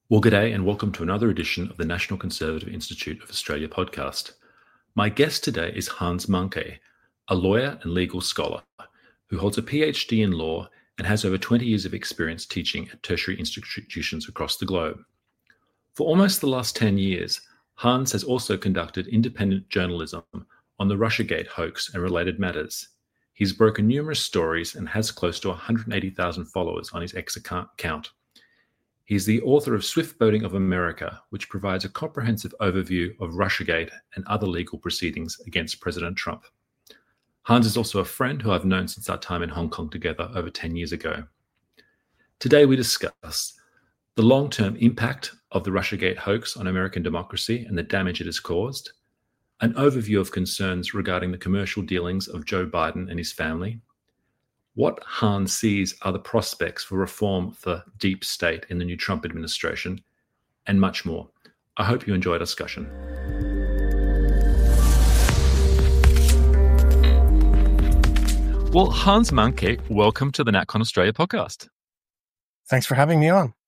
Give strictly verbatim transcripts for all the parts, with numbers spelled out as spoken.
Well, g'day and welcome to another edition of the National Conservative Institute of Australia podcast. My guest today is Hans Mahnke, a lawyer and legal scholar who holds a PhD in law and has over twenty years of experience teaching at tertiary institutions across the globe. For almost the last ten years, Hans has also conducted independent journalism on the Russiagate hoax and related matters. He's broken numerous stories and has close to one hundred eighty thousand followers on his X account. He is the author of Swift Boating of America, which provides a comprehensive overview of Russiagate and other legal proceedings against President Trump. Hans is also a friend who I've known since our time in Hong Kong together over ten years ago. Today we discuss the long-term impact of the Russiagate hoax on American democracy and the damage it has caused, an overview of concerns regarding the commercial dealings of Joe Biden and his family, what Hans sees are the prospects for reform for deep state in the new Trump administration, and much more. I hope you enjoy our discussion. Well, Hans Mahnke, welcome to the NatCon Australia podcast. Thanks for having me on.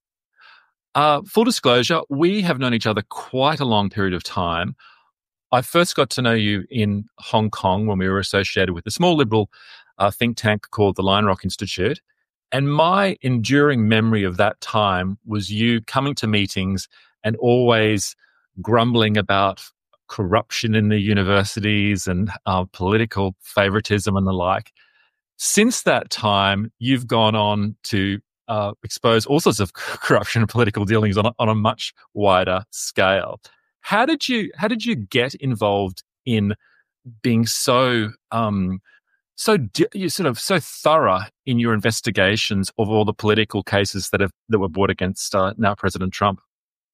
Uh, full disclosure, we have known each other quite a long period of time. I first got to know you in Hong Kong when we were associated with a small liberal uh, think tank called the Lion Rock Institute. And my enduring memory of that time was you coming to meetings and always grumbling about corruption in the universities and uh, political favoritism and the like. Since that time, you've gone on to uh, expose all sorts of corruption and political dealings on a, on a much wider scale. How did you how did you get involved in being so um, so you sort of so thorough in your investigations of all the political cases that have that were brought against uh, now President Trump?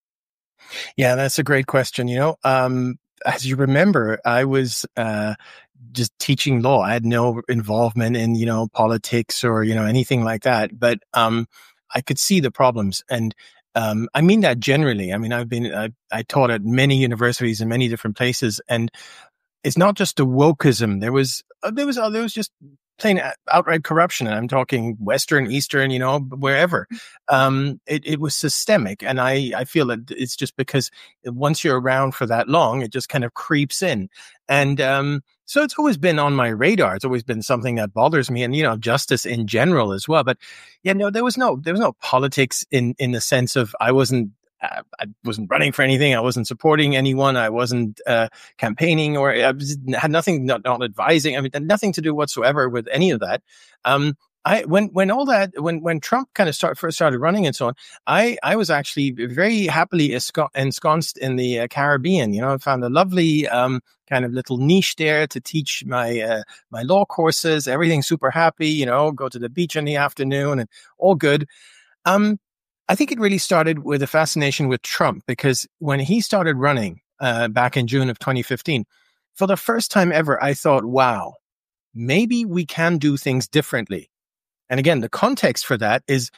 Yeah, that's a great question. You know, um, as you remember, I was uh, just teaching law. I had no involvement in you know politics or you know anything like that. But um, I could see the problems and. Um, I mean that generally. I mean, I've been, I, I taught at many universities in many different places, and it's not just the wokeism. There was, uh, there was, uh, there was just plain outright corruption. And I'm talking Western, Eastern, you know, wherever. Um, it, it was systemic. And I, I feel that it's just because once you're around for that long, it just kind of creeps in. And, um, so it's always been on my radar. It's always been something that bothers me and, you know, justice in general as well. But yeah, no, there was no, there was no politics in, in the sense of I wasn't, uh, I wasn't running for anything. I wasn't supporting anyone. I wasn't, uh, campaigning or I was, had nothing, not, not advising. I mean, nothing to do whatsoever with any of that. Um, I, when, when all that, when, when Trump kind of start, first started running and so on, I, I was actually very happily ensconced in the uh, Caribbean. You know, I found a lovely, um, kind of little niche there to teach my, uh, my law courses, everything super happy, you know, go to the beach in the afternoon and all good. Um, I think it really started with a fascination with Trump because when he started running, uh, back in June of twenty fifteen, for the first time ever, I thought, wow, maybe we can do things differently. And again, the context for that is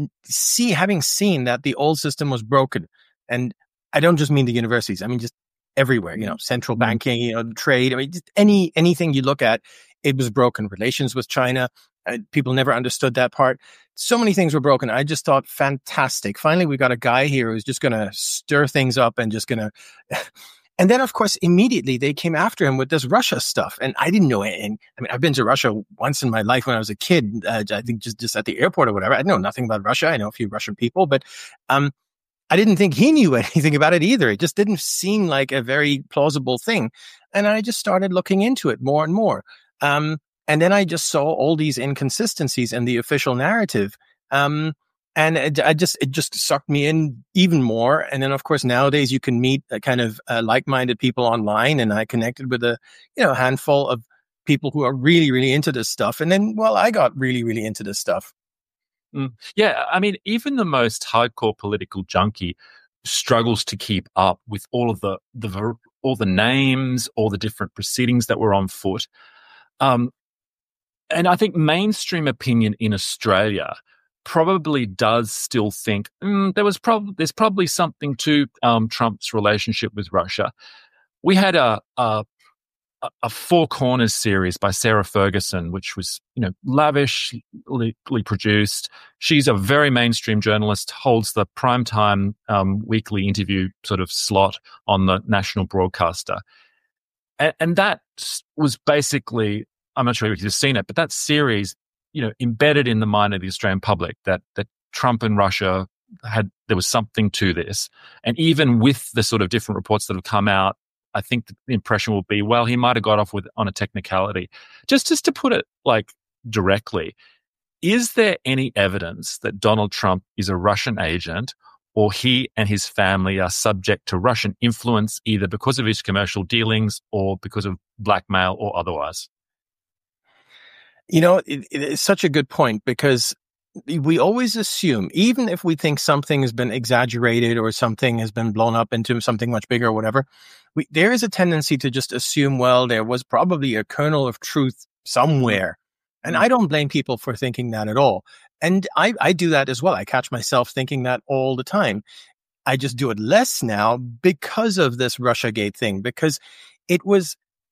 see, having seen that the old system was broken. And I don't just mean the universities. I mean, just everywhere, you know, central banking, you know, trade. I mean, just any, anything you look at, it was broken. Relations with China. Uh, people never understood that part. So many things were broken. I just thought, fantastic. Finally, we got a guy here who's just going to stir things up and just going to... And then, of course, immediately they came after him with this Russia stuff. And I didn't know it. And I mean, I've been to Russia once in my life when I was a kid, uh, I think just, just at the airport or whatever. I know nothing about Russia. I know a few Russian people, but um, I didn't think he knew anything about it either. It just didn't seem like a very plausible thing. And I just started looking into it more and more. Um, and then I just saw all these inconsistencies in the official narrative. Um, And it, I just, it just sucked me in even more. And then, of course, nowadays you can meet a kind of uh, like-minded people online. And I connected with a, you know, handful of people who are really, really into this stuff. And then, well, I got really, really into this stuff. Mm. Yeah. I mean, even the most hardcore political junkie struggles to keep up with all of the, the, all the names, all the different proceedings that were on foot. Um, and I think mainstream opinion in Australia probably does still think mm, there was probably there's probably something to um, Trump's relationship with Russia. We had a, a a, a Four Corners series by Sarah Ferguson, which was, you know, lavishly produced. She's a very mainstream journalist, holds the primetime um, weekly interview sort of slot on the national broadcaster. And, and that was basically, I'm not sure if you've seen it, but that series, you know, embedded in the mind of the Australian public that that Trump and Russia had, there was something to this. And even with the sort of different reports that have come out, I think the impression will be, well, he might have got off with on a technicality. Just, just to put it like directly, is there any evidence that Donald Trump is a Russian agent, or he and his family are subject to Russian influence either because of his commercial dealings or because of blackmail or otherwise? You know, it, it is such a good point, because we always assume, even if we think something has been exaggerated or something has been blown up into something much bigger or whatever, we, there is a tendency to just assume, well, there was probably a kernel of truth somewhere. And I don't blame people for thinking that at all. And I, I do that as well. I catch myself thinking that all the time. I just do it less now because of this Russiagate thing, because it was,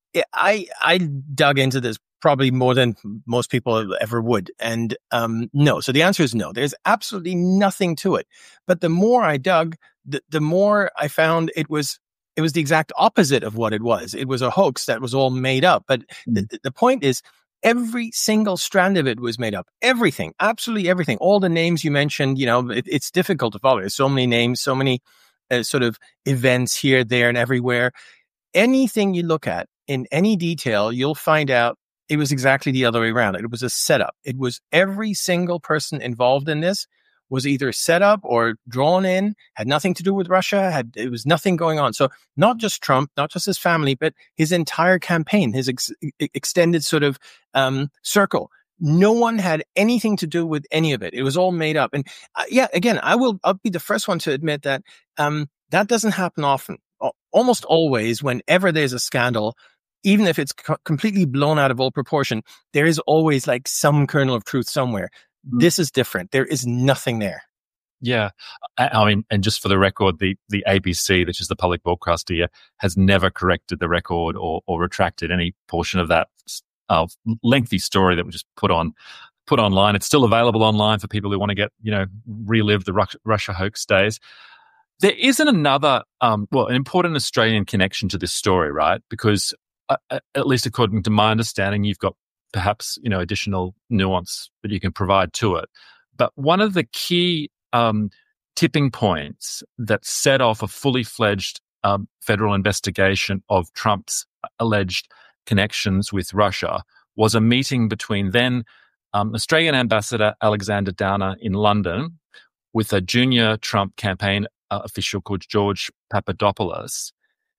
I, I dug into this probably more than most people ever would. And um, no, so the answer is no. There's absolutely nothing to it. But the more I dug, the, the more I found it was it was the exact opposite of what it was. It was a hoax that was all made up. But mm. the, the point is, every single strand of it was made up. Everything, absolutely everything. All the names you mentioned, you know, it, it's difficult to follow. There's so many names, so many uh, sort of events here, there, and everywhere. Anything you look at in any detail, you'll find out it was exactly the other way around. It was a setup. It was every single person involved in this was either set up or drawn in, had nothing to do with Russia, had, it was nothing going on. So not just Trump, not just his family, but his entire campaign, his ex- extended sort of um, circle. No one had anything to do with any of it. It was all made up. And uh, yeah, again, I will, I'll be the first one to admit that um, that doesn't happen often. Almost always, whenever there's a scandal, even if it's co- completely blown out of all proportion, there is always like some kernel of truth somewhere. Mm. This is different. There is nothing there. Yeah. I, I mean, and just for the record, the, the A B C, which is the public broadcaster here, has never corrected the record or, or retracted any portion of that uh, lengthy story that was just put on, put online. It's still available online for people who want to get, you know, relive the Ru- Russia hoax days. There isn't another, um, well, an important Australian connection to this story, right? Because uh, at least according to my understanding, you've got perhaps, you know, additional nuance that you can provide to it. But one of the key um, tipping points that set off a fully fledged um, federal investigation of Trump's alleged connections with Russia was a meeting between then um, Australian Ambassador Alexander Downer in London with a junior Trump campaign uh, official called George Papadopoulos.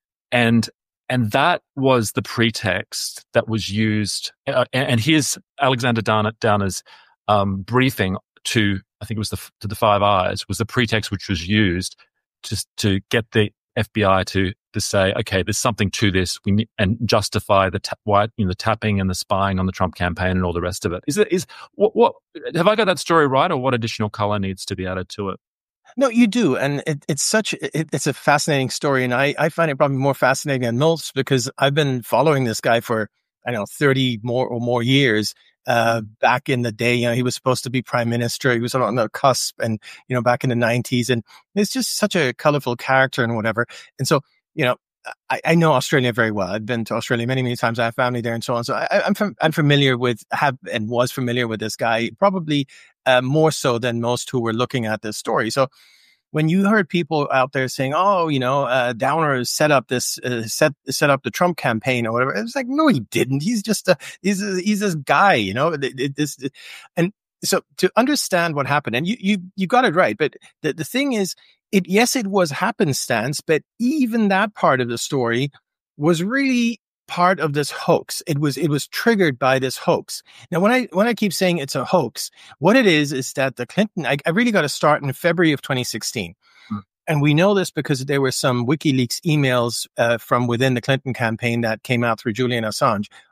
And And that was the pretext that was used. Uh, and here's Alexander Downer, Downer's um, briefing to, I think it was the, to the Five Eyes, was the pretext which was used just to get the F B I to to say, okay, there's something to this, we need, and justify the ta- why, you know, the tapping and the spying on the Trump campaign and all the rest of it. Is it is what what have I got that story right, or what additional color needs to be added to it? No, you do. And it, it's such, it, it's a fascinating story. And I, I find it probably more fascinating than most because I've been following this guy for, I don't know, thirty more or more years. Uh, back in the day, you know, he was supposed to be prime minister. He was on the cusp and, you know, back in the nineties. And it's just such a colorful character and whatever. And so, you know, I, I know Australia very well. I've been to Australia many, many times. I have family there and so on. So I, I'm, fam- I'm familiar with, have and was familiar with this guy, probably uh, more so than most who were looking at this story. So when you heard people out there saying, "Oh, you know, uh, Downer set up this, uh, set set up the Trump campaign or whatever," it's like, no, he didn't. He's just a he's a, he's this guy, you know. It, it, this, and so to understand what happened, and you you you got it right, but the the thing is, it yes, it was happenstance, but even that part of the story was really part of this hoax. It was it was triggered by this hoax. Now, when I when I keep saying it's a hoax, what it is is that the Clinton, I, I really got to start in February of twenty sixteen. Hmm. And we know this because there were some WikiLeaks emails uh, from within the Clinton campaign that came out through Julian Assange.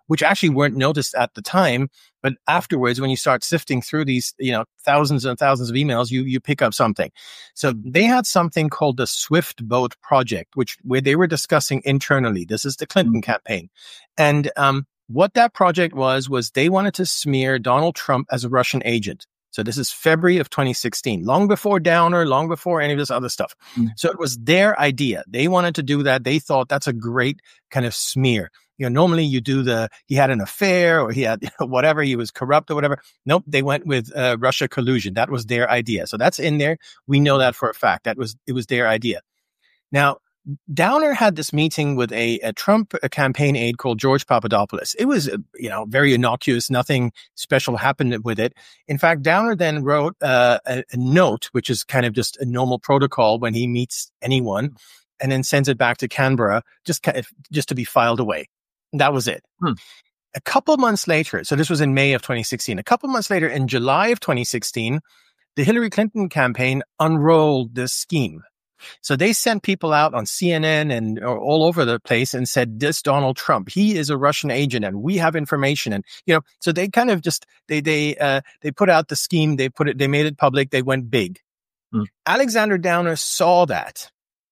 which actually weren't noticed at the time. But afterwards, when you start sifting through these, you know, thousands and thousands of emails, you you pick up something. So they had something called the Swift Boat Project, which where they were discussing internally. This is the Clinton campaign. And um, what that project was, was they wanted to smear Donald Trump as a Russian agent. So this is February of twenty sixteen, long before Downer, long before any of this other stuff. Mm. So it was their idea. They wanted to do that. They thought that's a great kind of smear. You know, normally you do the, he had an affair or he had you know, whatever, he was corrupt or whatever. Nope, they went with uh, Russia collusion. That was their idea. So that's in there. We know that for a fact. That was, it was their idea. Now, Downer had this meeting with a, a Trump a campaign aide called George Papadopoulos. It was, you know, very innocuous. Nothing special happened with it. In fact, Downer then wrote uh, a, a note, which is kind of just a normal protocol when he meets anyone, and then sends it back to Canberra just kind of, just to be filed away. That was it. Hmm. A couple months later, so this was in May of twenty sixteen. A couple months later, in July of twenty sixteen, the Hillary Clinton campaign unrolled this scheme. So they sent people out on C N N and all over the place and said, this Donald Trump, he is a Russian agent and we have information. And, you know, so they kind of just, they, they, uh, they put out the scheme. They put it, they made it public. They went big. Mm. Alexander Downer saw that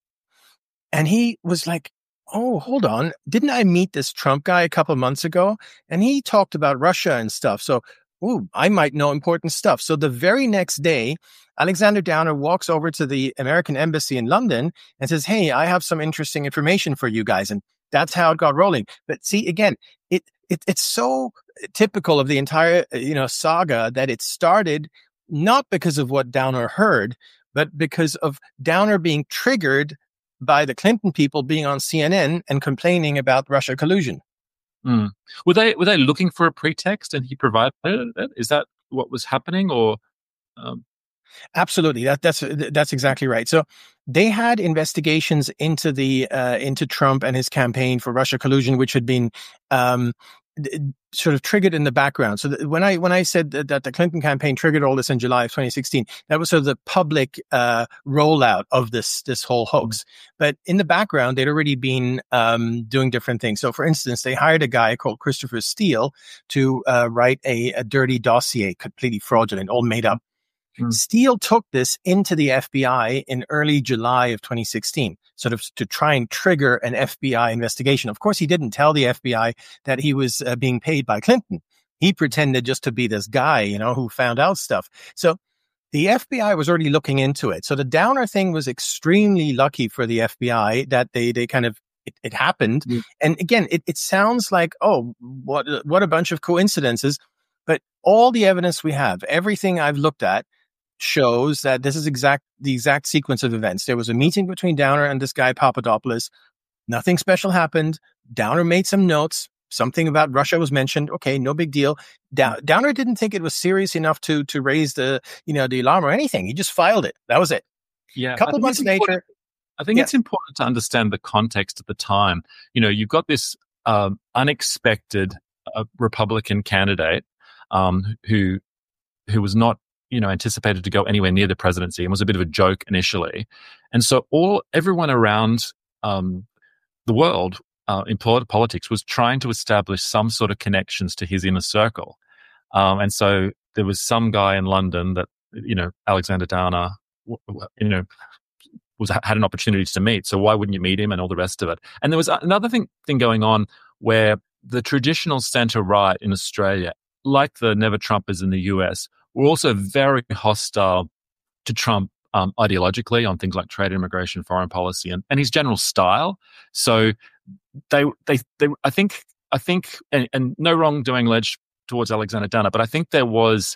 and he was like, oh, hold on. Didn't I meet this Trump guy a couple of months ago? And he talked about Russia and stuff. So, ooh, I might know important stuff. So the very next day, Alexander Downer walks over to the American embassy in London and says, hey, I have some interesting information for you guys. And that's how it got rolling. But see, again, it, it it's so typical of the entire, you know, saga that it started not because of what Downer heard, but because of Downer being triggered by the Clinton people being on C N N and complaining about Russia collusion. Mm. Were they were they looking for a pretext and he provided it? Is that what was happening, or? Um... Absolutely, that that's that's exactly right. So they had investigations into the uh, into Trump and his campaign for Russia collusion, which had been um, sort of triggered in the background. So th- when I when I said that, that the Clinton campaign triggered all this in July of twenty sixteen, that was sort of the public uh, rollout of this this whole hoax. Mm-hmm. But in the background, they'd already been um, doing different things. So, for instance, they hired a guy called Christopher Steele to uh, write a, a dirty dossier, completely fraudulent, all made up. Mm-hmm. Steele took this into the F B I in early July of twenty sixteen, sort of to try and trigger an F B I investigation. Of course, he didn't tell the F B I that he was uh, being paid by Clinton. He pretended just to be this guy, you know, who found out stuff. So the F B I was already looking into it. So the Downer thing was extremely lucky for the F B I that they they kind of it, it happened. Mm-hmm. And again, it, it sounds like, oh, what what a bunch of coincidences. But all the evidence we have, everything I've looked at, shows that this is exact the exact sequence of events. There was a meeting between Downer and this guy Papadopoulos. Nothing special happened. Downer made some notes. Something about Russia was mentioned. Okay, no big deal. Dow- Downer didn't think it was serious enough to to raise the you know the alarm or anything. He just filed it. That was it. Yeah. A couple months later, I think yeah. it's important to understand the context at the time. You know, you've got this um, unexpected uh, Republican candidate um, who who was not you know, anticipated to go anywhere near the presidency and was a bit of a joke initially. And so all everyone around um, the world uh, in politics was trying to establish some sort of connections to his inner circle. Um, and so there was some guy in London that, you know, Alexander Downer, you know, was had an opportunity to meet. So why wouldn't you meet him and all the rest of it? And there was another thing, thing going on where the traditional center-right in Australia, like the Never Trumpers in the U S, were also very hostile to Trump um, ideologically on things like trade, immigration, foreign policy, and, and his general style. So they, they, they, I think, I think, and, and no wrongdoing alleged towards Alexander Downer, but I think there was,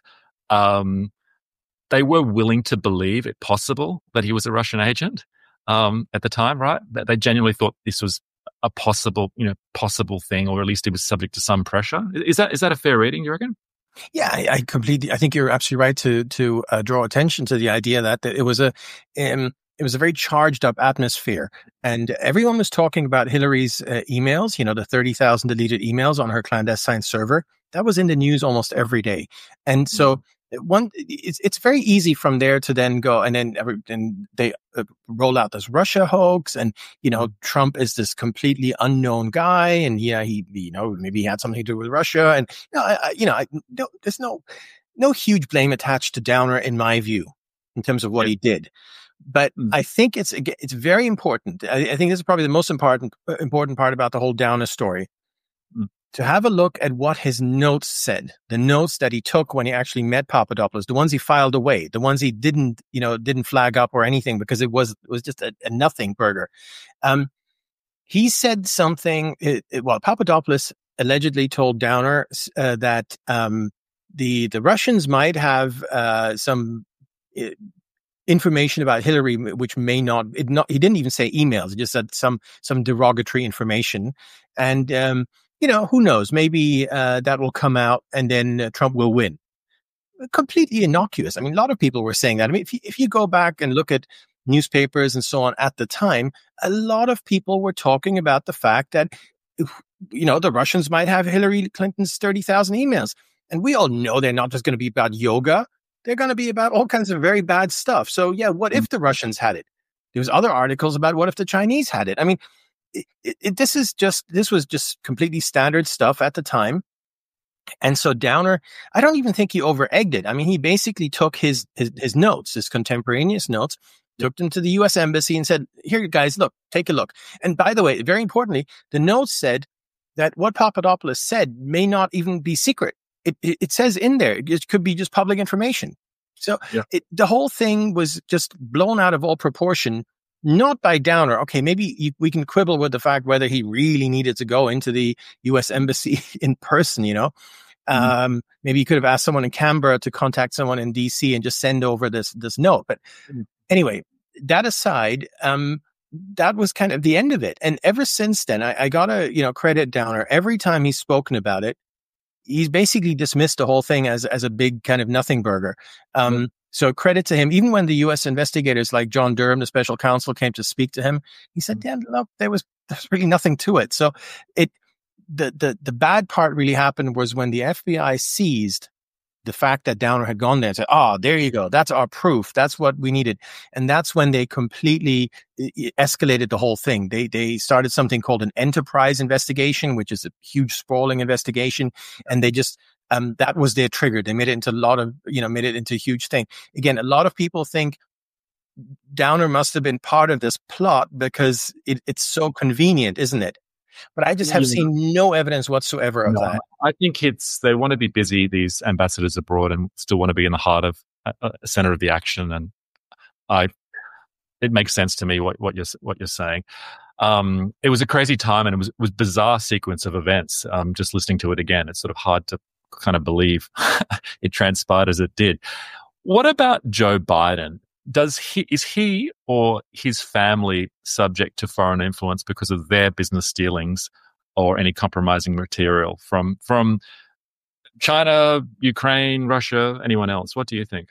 um, they were willing to believe it possible that he was a Russian agent um, at the time, right? That they genuinely thought this was a possible, you know, possible thing, or at least it was subject to some pressure. Is that is that a fair reading, you reckon? Yeah, I, I completely. I think you're absolutely right to to uh, draw attention to the idea that, that it was a um, it was a very charged up atmosphere, and everyone was talking about Hillary's uh, emails. You know, the thirty thousand deleted emails on her clandestine server. That was in the news almost every day, and so one, it's it's very easy from there to then go and then every, and they uh, roll out this Russia hoax, and you know Trump is this completely unknown guy, and yeah, he you know maybe he had something to do with Russia, and you know, I, I, you know I, no, there's no no huge blame attached to Downer in my view in terms of what yeah. he did. But mm. I think it's it's very important. I, I think this is probably the most important important part about the whole Downer story. Mm. To have a look at what his notes said, the notes that he took when he actually met Papadopoulos, the ones he filed away, the ones he didn't, you know, didn't flag up or anything because it was it was just a, a nothing burger. Um, he said something. It, it, well, Papadopoulos allegedly told Downer uh, that um, the the Russians might have uh, some uh, information about Hillary, which may not. It not. He didn't even say emails. He just said some some derogatory information, and. Um, You know, who knows? Maybe uh, that will come out and then uh, Trump will win. Completely innocuous. I mean, a lot of people were saying that. I mean, if you, if you go back and look at newspapers and so on at the time, a lot of people were talking about the fact that, you know, the Russians might have Hillary Clinton's thirty thousand emails. And we all know they're not just going to be about yoga. They're going to be about all kinds of very bad stuff. So, yeah, what if the Russians had it? There was other articles about what if the Chinese had it? I mean, It, it, it, this is just, this was just completely standard stuff at the time. And so Downer, I don't even think he over-egged it. I mean, he basically took his, his, his notes, his contemporaneous notes, took them to the U S Embassy and said, here, guys, look, take a look. And by the way, very importantly, the notes said that what Papadopoulos said may not even be secret. It, it, it says in there, it could be just public information. So yeah. it, the whole thing was just blown out of all proportion. Not by Downer. Okay, maybe you, we can quibble with the fact whether he really needed to go into the U S Embassy in person, you know. Mm-hmm. Um, maybe he could have asked someone in Canberra to contact someone in D C and just send over this this note. But anyway, that aside, um, that was kind of the end of it. And ever since then, I, I gotta, you know, credit Downer. Every time he's spoken about it, he's basically dismissed the whole thing as as a big kind of nothing burger. Um, mm-hmm. So credit to him. Even when the U S investigators like John Durham, the special counsel, came to speak to him, he said, "Yeah, look, there was there's really nothing to it." So it the the the bad part really happened was when the F B I seized the fact that Downer had gone there and said, "Oh, there you go. That's our proof. That's what we needed." And that's when they completely escalated the whole thing. They they started something called an enterprise investigation, which is a huge sprawling investigation, and they just. Um, that was their trigger. They made it into a lot of, you know, made it into a huge thing. Again, a lot of people think Downer must have been part of this plot because it, it's so convenient, isn't it? But I just have yeah. seen no evidence whatsoever of no, that. I think it's, they want to be busy, these ambassadors abroad, and still want to be in the heart of, uh, center of the action. And I, it makes sense to me what, what you're, what you're saying. Um, it was a crazy time, and it was, it was a bizarre sequence of events. Um, just listening to it again, it's sort of hard to kind of believe it transpired as it did. What about Joe Biden? Does he is he or his family subject to foreign influence because of their business dealings or any compromising material from from China, Ukraine, Russia, anyone else? What do you think?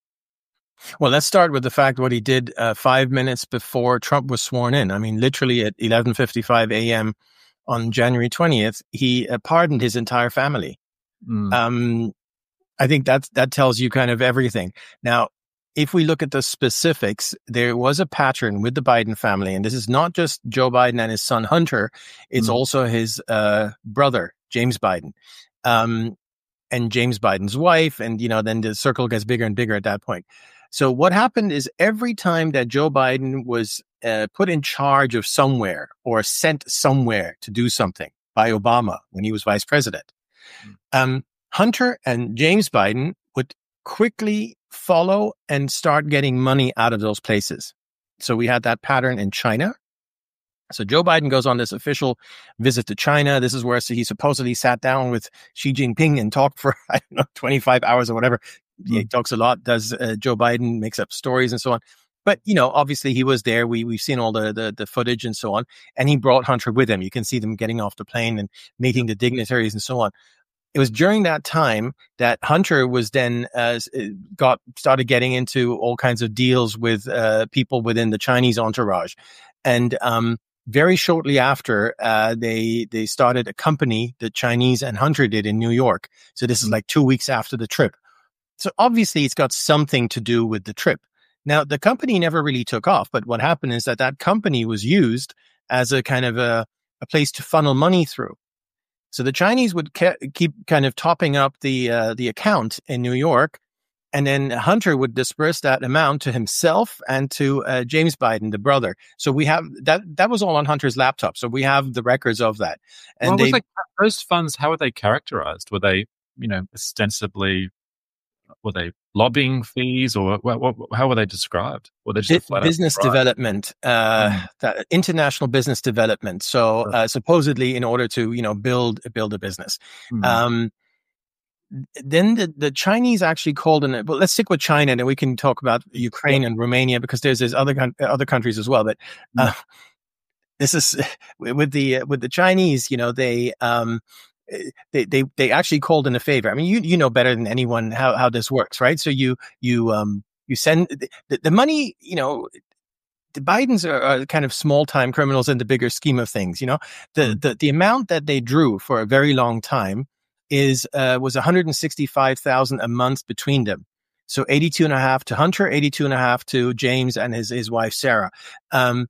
Well, let's start with the fact what he did uh, five minutes before Trump was sworn in. I mean, literally at eleven fifty-five a.m. on January twentieth, he uh, pardoned his entire family. Mm. Um, I think that that tells you kind of everything. Now, if we look at the specifics, there was a pattern with the Biden family, and this is not just Joe Biden and his son Hunter; it's mm. also his uh, brother James Biden, um, and James Biden's wife, and you know, then the circle gets bigger and bigger at that point. So, what happened is every time that Joe Biden was uh, put in charge of somewhere or sent somewhere to do something by Obama when he was vice president. Um, Hunter and James Biden would quickly follow and start getting money out of those places. So we had that pattern in China. So Joe Biden goes on this official visit to China. This is where he supposedly sat down with Xi Jinping and talked for, I don't know, twenty-five hours or whatever. Mm-hmm. He talks a lot, does uh, Joe Biden, makes up stories and so on. But, you know, obviously he was there. We, we've seen all the, the, the footage and so on. And he brought Hunter with him. You can see them getting off the plane and meeting the dignitaries and so on. It was during that time that Hunter was then uh, got started getting into all kinds of deals with uh, people within the Chinese entourage. And um, very shortly after, uh, they they started a company, the Chinese and Hunter did in New York. So this is like two weeks after the trip. So obviously it's got something to do with the trip. Now, the company never really took off, but what happened is that that company was used as a kind of a, a place to funnel money through. So the Chinese would ke- keep kind of topping up the uh, the account in New York, and then Hunter would disperse that amount to himself and to uh, James Biden, the brother. So we have that. That was all on Hunter's laptop. So we have the records of that. And well, they, was like, those funds, how were they characterized? Were they, you know, ostensibly, were they lobbying fees, or what, what, how were they described? Were they just Di- business development, uh, mm. that, international business development. So uh, supposedly, in order to you know build build a business, mm. um, then the, the Chinese actually called in. Well, let's stick with China, and then we can talk about Ukraine yeah. and Romania because there's there's other other countries as well. But uh, mm. this is with the with the Chinese. You know, they. Um, They, they they actually called in a favor. I mean, you you know better than anyone how, how this works, right? So you you um you send the, the money. You know, the Bidens are, are kind of small time criminals in the bigger scheme of things. You know, the mm. the the amount that they drew for a very long time is uh was one hundred sixty-five thousand a month between them. So eighty-two and a half to Hunter, eighty-two and a half to James and his his wife Sarah. Um,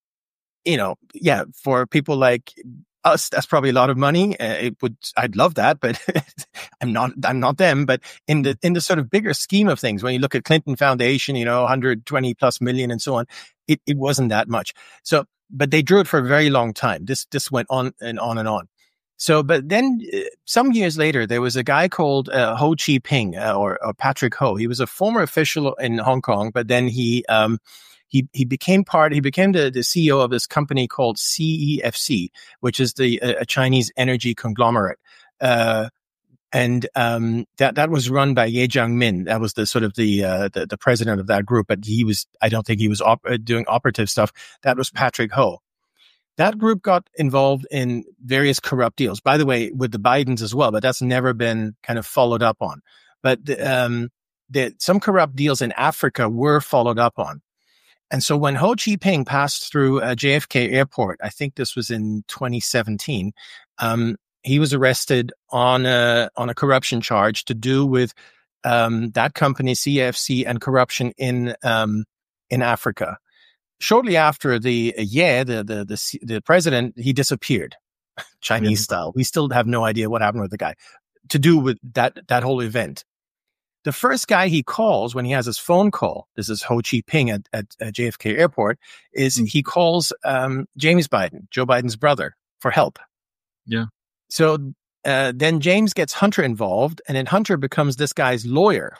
you know, yeah, for people like us, that's probably a lot of money. Uh, it would, I'd love that, but I'm not, I'm not them. But in the, in the sort of bigger scheme of things, when you look at Clinton Foundation, you know, one hundred twenty plus million and so on, it, it wasn't that much. So, but they drew it for a very long time. This, this went on and on and on. So, but then uh, some years later, there was a guy called uh, Ho Chi Ping uh, or, or Patrick Ho. He was a former official in Hong Kong, but then he, um, He he became part. He became the, the C E O of this company called C E F C, which is the a, a Chinese energy conglomerate, uh, and um, that that was run by Ye Jiangmin. That was the sort of the, uh, the the president of that group. But he was, I don't think he was op- doing operative stuff. That was Patrick Ho. That group got involved in various corrupt deals. By the way, with the Bidens as well, but that's never been kind of followed up on. But um, the, some corrupt deals in Africa were followed up on. And so when Ho Chi Ping passed through uh, J F K Airport, I think this was in twenty seventeen, um, he was arrested on a, on a corruption charge to do with um, that company, C F C, and corruption in um, in Africa. Shortly after the uh, yeah, the, the the the president, he disappeared, Chinese yeah. style. We still have no idea what happened with the guy to do with that that whole event. The first guy he calls when he has his phone call, this is Ho Chi Ping at, at, at J F K Airport, is mm. he calls um, James Biden, Joe Biden's brother, for help. Yeah. So uh, then James gets Hunter involved, and then Hunter becomes this guy's lawyer.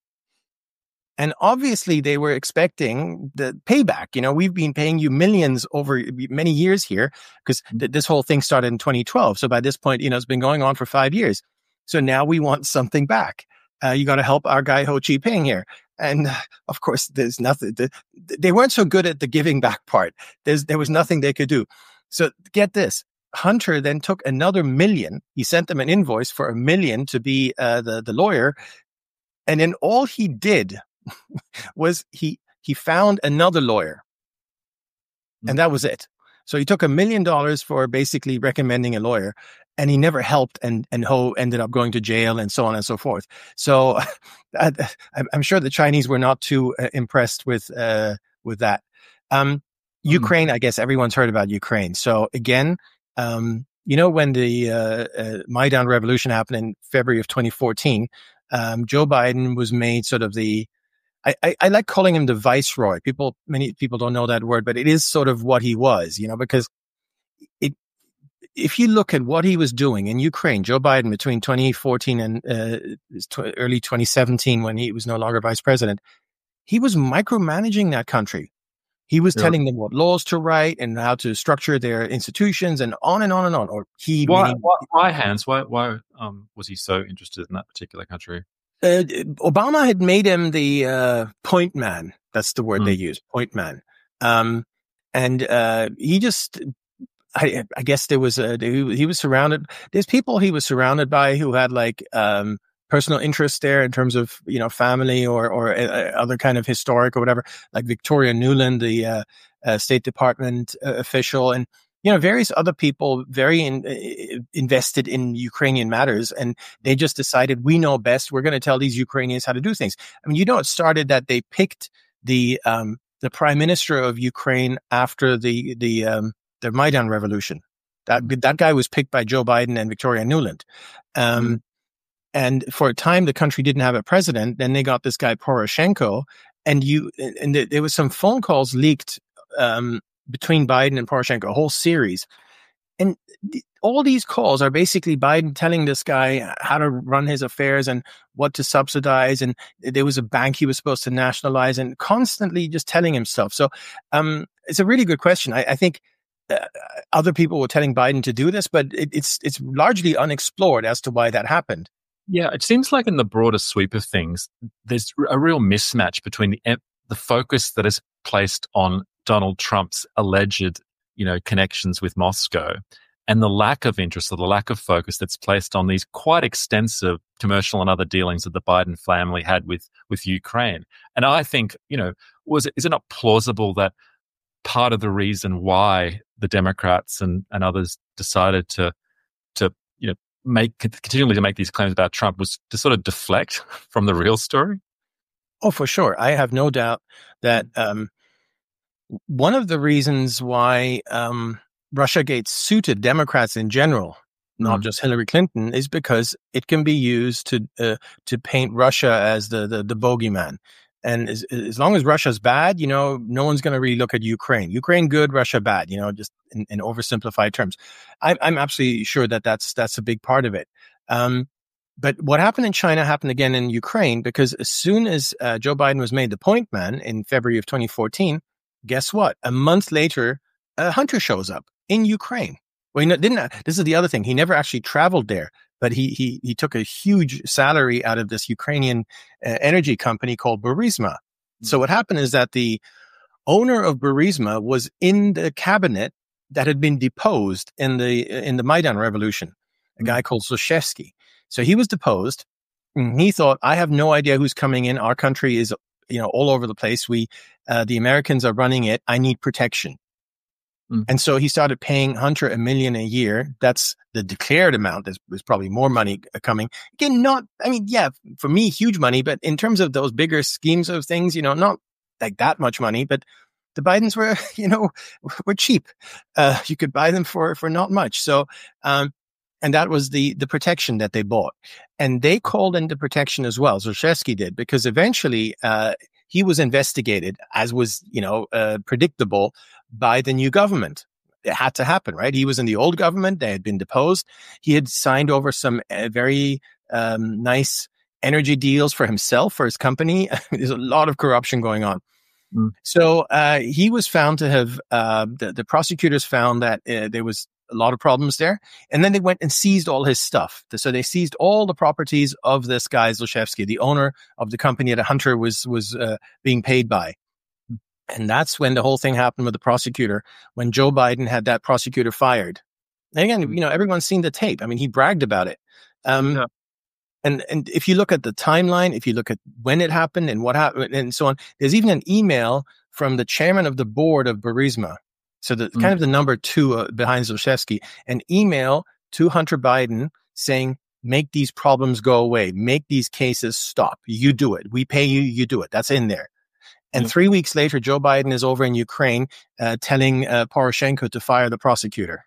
And obviously they were expecting the payback. You know, we've been paying you millions over many years here because th- this whole thing started in twenty twelve. So by this point, you know, it's been going on for five years. So now we want something back. Uh, you got to help our guy Ho Chi Ping here. And uh, of course, there's nothing. The, they weren't so good at the giving back part. There's, there was nothing they could do. So get this. Hunter then took another million. He sent them an invoice for a million to be uh, the, the lawyer. And then all he did was he, he found another lawyer. Mm-hmm. And that was it. So he took a million dollars for basically recommending a lawyer. And he never helped, and, and Ho ended up going to jail and so on and so forth. So I, I'm sure the Chinese were not too uh, impressed with uh, with that. Um, mm-hmm. Ukraine, I guess everyone's heard about Ukraine. So again, um, you know, when the uh, uh, Maidan Revolution happened in February of twenty fourteen, um, Joe Biden was made sort of the, I, I, I like calling him the viceroy. People, many people don't know that word, but it is sort of what he was, you know, because it, if you look at what he was doing in Ukraine, Joe Biden between twenty fourteen and uh, early twenty seventeen, when he was no longer vice president, he was micromanaging that country. He was yeah. telling them what laws to write and how to structure their institutions and on and on and on. Or he, why, meaning, why, why Hans? Why, why um, was he so interested in that particular country? Uh, Obama had made him the uh, point man. That's the word mm. they use, point man. Um, and uh, he just. I, I guess there was a, he was surrounded, there's people he was surrounded by who had like, um, personal interest there in terms of, you know, family or, or uh, other kind of historic or whatever, like Victoria Nuland, the, uh, uh State Department uh, official. And you know, various other people very in, uh, invested in Ukrainian matters, and they just decided, we know best. We're going to tell these Ukrainians how to do things. I mean, you know, it started that they picked the um, the prime minister of Ukraine after the the um, the Maidan revolution. That that guy was picked by Joe Biden and Victoria Nuland. Um, mm-hmm. And for a time, the country didn't have a president. Then they got this guy Poroshenko, and you and there was some phone calls leaked um, between Biden and Poroshenko, a whole series. And th- all these calls are basically Biden telling this guy how to run his affairs and what to subsidize. And there was a bank he was supposed to nationalize, and constantly just telling him stuff. So um, it's a really good question. I, I think uh, other people were telling Biden to do this, but it, it's it's largely unexplored as to why that happened. Yeah, it seems like in the broader sweep of things, there's a real mismatch between the the focus that is placed on Donald Trump's alleged, you know, connections with Moscow, and the lack of interest or the lack of focus that's placed on these quite extensive commercial and other dealings that the Biden family had with with Ukraine. And I think, you know, was it, is it not plausible that part of the reason why the Democrats and, and others decided to to you know make continually to make these claims about Trump was to sort of deflect from the real story? Oh, for sure. I have no doubt that um, one of the reasons why um, Russiagate suited Democrats in general, not mm. just Hillary Clinton, is because it can be used to uh, to paint Russia as the the, the bogeyman. And as, as long as Russia's bad, you know, no one's going to really look at Ukraine. Ukraine good, Russia bad, you know, just in, in oversimplified terms. I, I'm absolutely sure that that's, that's a big part of it. Um, but what happened in China happened again in Ukraine, because as soon as uh, Joe Biden was made the point man in February of twenty fourteen, guess what? A month later, uh, Hunter shows up in Ukraine. Well, he didn't. This is the other thing. He never actually traveled there, but he he he took a huge salary out of this Ukrainian uh, energy company called Burisma. Mm-hmm. So what happened is that the owner of Burisma was in the cabinet that had been deposed in the in the Maidan revolution, a mm-hmm. guy called Zlochevsky. So he was deposed. And he thought, I have no idea who's coming in. Our country is, you know, all over the place. We, uh, the Americans are running it. I need protection. Mm. And so he started paying Hunter a million a year. That's the declared amount. There's, there's probably more money coming. Again, not, I mean, yeah, for me, huge money, but in terms of those bigger schemes of things, you know, not like that much money, but the Bidens were, you know, were cheap. Uh, you could buy them for, for not much. So, um, and that was the, the protection that they bought. And they called in the protection as well. Zlochevsky did, because eventually, uh, he was investigated, as was, you know, uh, predictable, by the new government. It had to happen, right? He was in the old government. They had been deposed. He had signed over some uh, very um, nice energy deals for himself, for his company. There's a lot of corruption going on. Mm. So uh, he was found to have, uh, the, the prosecutors found that uh, there was a lot of problems there. And then they went and seized all his stuff. So they seized all the properties of this guy, Zlochevsky, the owner of the company that Hunter was, was uh, being paid by. And that's when the whole thing happened with the prosecutor, when Joe Biden had that prosecutor fired. And again, you know, everyone's seen the tape. I mean, he bragged about it. Um, yeah. And, and if you look at the timeline, if you look at when it happened and what happened and so on, there's even an email from the chairman of the board of Burisma. So the mm. kind of the number two uh, behind Zlochevsky, an email to Hunter Biden saying, make these problems go away. Make these cases stop. You do it. We pay you. You do it. That's in there. And mm. three weeks later, Joe Biden is over in Ukraine uh, telling uh, Poroshenko to fire the prosecutor.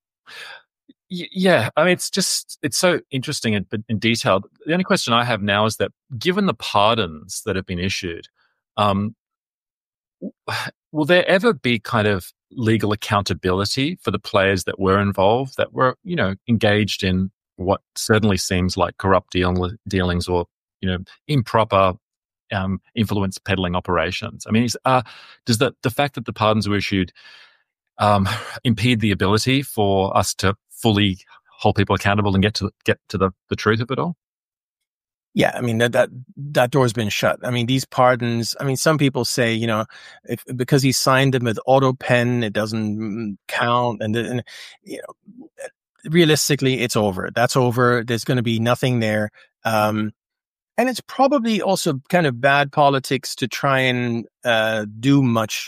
Yeah, I mean, it's just, it's so interesting and in, in detail. The only question I have now is that given the pardons that have been issued, um, will there ever be kind of legal accountability for the players that were involved, that were, you know, engaged in what certainly seems like corrupt deal- dealings or, you know, improper um, influence peddling operations? I mean, is, uh, does the, the fact that the pardons were issued um, impede the ability for us to fully hold people accountable and get to get to the, the truth of it all? Yeah, I mean, that, that, that door's been shut. I mean, these pardons, I mean, some people say, you know, if, because he signed them with auto pen, it doesn't count. And, and, you know, realistically, it's over. That's over. There's going to be nothing there. Um, and it's probably also kind of bad politics to try and, uh, do much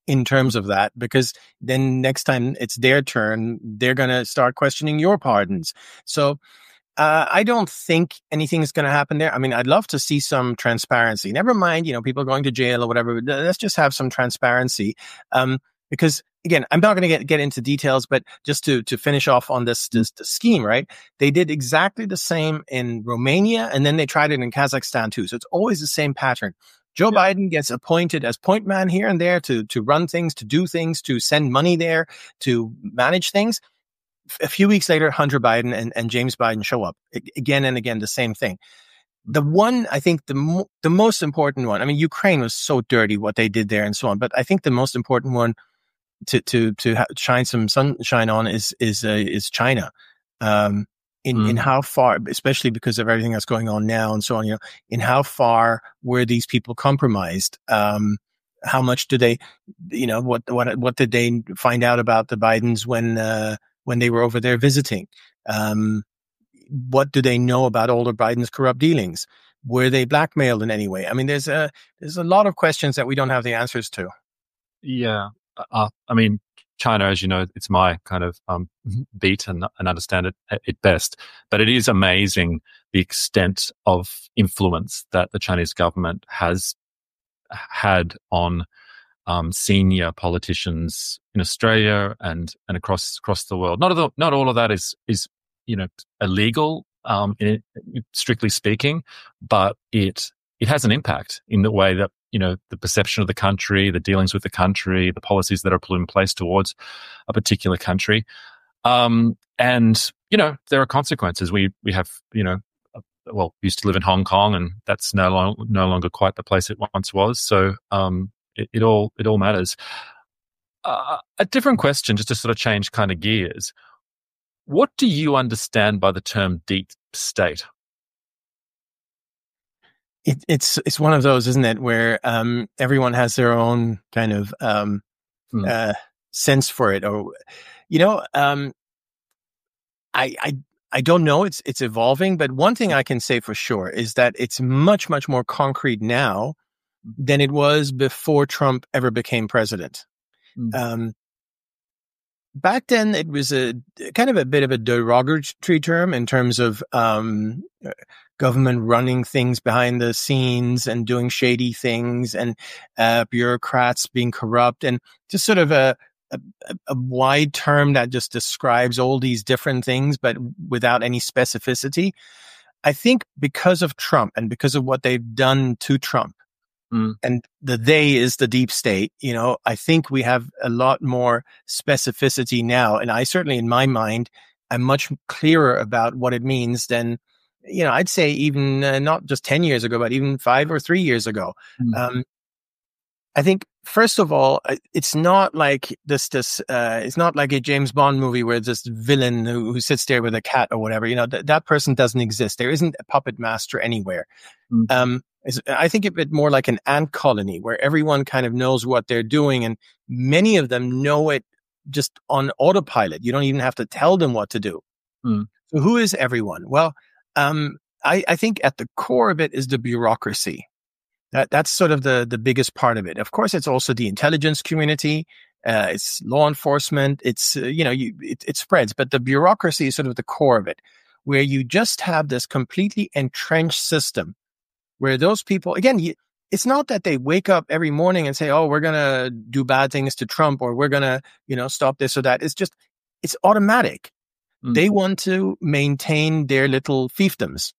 in terms of that, because then next time it's their turn, they're going to start questioning your pardons. So uh, I don't think anything's going to happen there. I mean, I'd love to see some transparency. Never mind, you know, people going to jail or whatever. Let's just have some transparency. Um, because again, I'm not going to get, get into details, but just to, to finish off on this, this, this scheme, right? They did exactly the same in Romania, and then they tried it in Kazakhstan too. So it's always the same pattern. Joe yeah. Biden gets appointed as point man here and there to, to run things, to do things, to send money there, to manage things. A few weeks later, Hunter Biden and, and James Biden show up again and again, the same thing. The one, I think the, mo- the most important one, I mean, Ukraine was so dirty what they did there and so on, but I think the most important one to, to, to ha- shine some sunshine on is, is, uh, is China. Um, in, mm. in how far, especially because of everything that's going on now and so on, you know, in how far were these people compromised? Um, how much do they, you know, what, what, what did they find out about the Bidens when, uh, when they were over there visiting? Um, what do they know about older Biden's corrupt dealings? Were they blackmailed in any way? I mean, there's a, there's a lot of questions that we don't have the answers to. Yeah. Uh, I mean, China, as you know, it's my kind of um, beat and, and understand it at best. But it is amazing the extent of influence that the Chinese government has had on um, senior politicians in Australia and and across across the world. Not all the, not all of that is is you know illegal, um, in it, strictly speaking, but it it has an impact in the way that, you know, the perception of the country, the dealings with the country, the policies that are put in place towards a particular country. Um, and, you know, there are consequences. We, we have, you know, well, used to live in Hong Kong, and that's no, long, no longer quite the place it once was. So, um, it, it all, it all matters. Uh, a different question, just to sort of change kind of gears. What do you understand by the term deep state? It, it's it's one of those, isn't it, where um, everyone has their own kind of um, mm. uh, sense for it, or you know, um, I I I don't know. It's it's evolving, but one thing I can say for sure is that it's much much more concrete now than it was before Trump ever became president. Mm. Um, back then, it was a kind of a bit of a derogatory term in terms of um, government running things behind the scenes and doing shady things, and uh, bureaucrats being corrupt, and just sort of a, a, a wide term that just describes all these different things, but without any specificity. I think because of Trump and because of what they've done to Trump, mm. and the they is the deep state, you know, I think we have a lot more specificity now. And I certainly, in my mind, I'm much clearer about what it means than, you know, I'd say even uh, not just ten years ago, but even five or three years ago. Mm. Um, I think, first of all, it's not like this, this, uh, it's not like a James Bond movie where there's this villain who, who sits there with a cat or whatever. You know, th- that person doesn't exist. There isn't a puppet master anywhere. Mm. Um, I think a bit more like an ant colony where everyone kind of knows what they're doing, and many of them know it just on autopilot. You don't even have to tell them what to do. Mm. So who is everyone? Well, um, I, I think at the core of it is the bureaucracy. That that's sort of the, the biggest part of it. Of course, it's also the intelligence community. Uh, it's law enforcement. It's, uh, you know, you, it, it spreads, but the bureaucracy is sort of the core of it, where you just have this completely entrenched system where those people, again, you, it's not that they wake up every morning and say, oh, we're going to do bad things to Trump, or we're going to, you know, stop this or that. It's just, it's automatic. Mm. They want to maintain their little fiefdoms.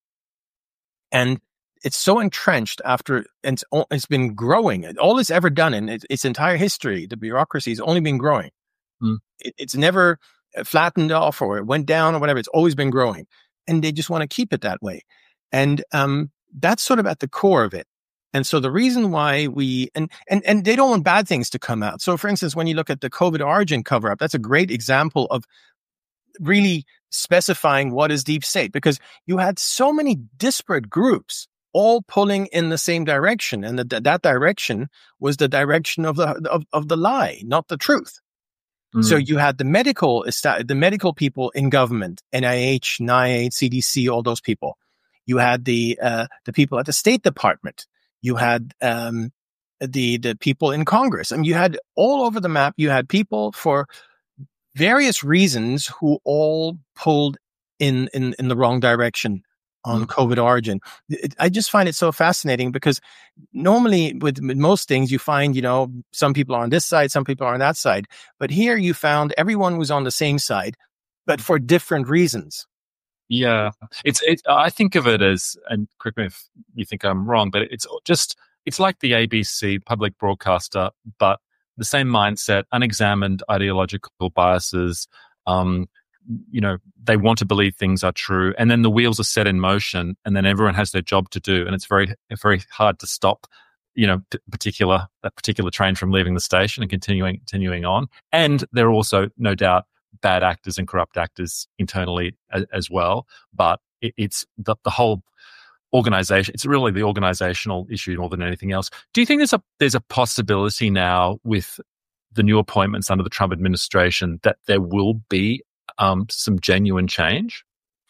And it's so entrenched after, and it's, it's been growing. All it's ever done in its, its entire history, the bureaucracy has only been growing. Mm. It, it's never flattened off or it went down or whatever. It's always been growing. And they just want to keep it that way. And um, that's sort of at the core of it. And so the reason why we, and, and, and they don't want bad things to come out. So for instance, when you look at the COVID origin cover-up, that's a great example of really specifying what is deep state, because you had so many disparate groups all pulling in the same direction. And the, that direction was the direction of the, of, of the lie, not the truth. Mm. So you had the medical, the medical people in government, N I H, NIAID, C D C, all those people. You had the, uh, the people at the State Department. You had, um, the the people in Congress. I mean, you had all over the map, you had people for various reasons who all pulled in in, in the wrong direction on mm-hmm. COVID origin. It, I just find it so fascinating because normally with, with most things, you find, you know, some people are on this side, some people are on that side. But here you found everyone was on the same side, but for different reasons. Yeah, it's. It, I think of it as, and correct me if you think I'm wrong, but it's just, it's like the A B C public broadcaster, but the same mindset, unexamined ideological biases. Um, you know, they want to believe things are true, and then the wheels are set in motion, and then everyone has their job to do, and it's very, very hard to stop, you know, particular that particular train from leaving the station and continuing, continuing on. And there are also, no doubt, bad actors and corrupt actors internally as, as well. But it, it's the, the whole organization. It's really the organizational issue more than anything else. Do you think there's a there's a possibility now with the new appointments under the Trump administration that there will be um, some genuine change?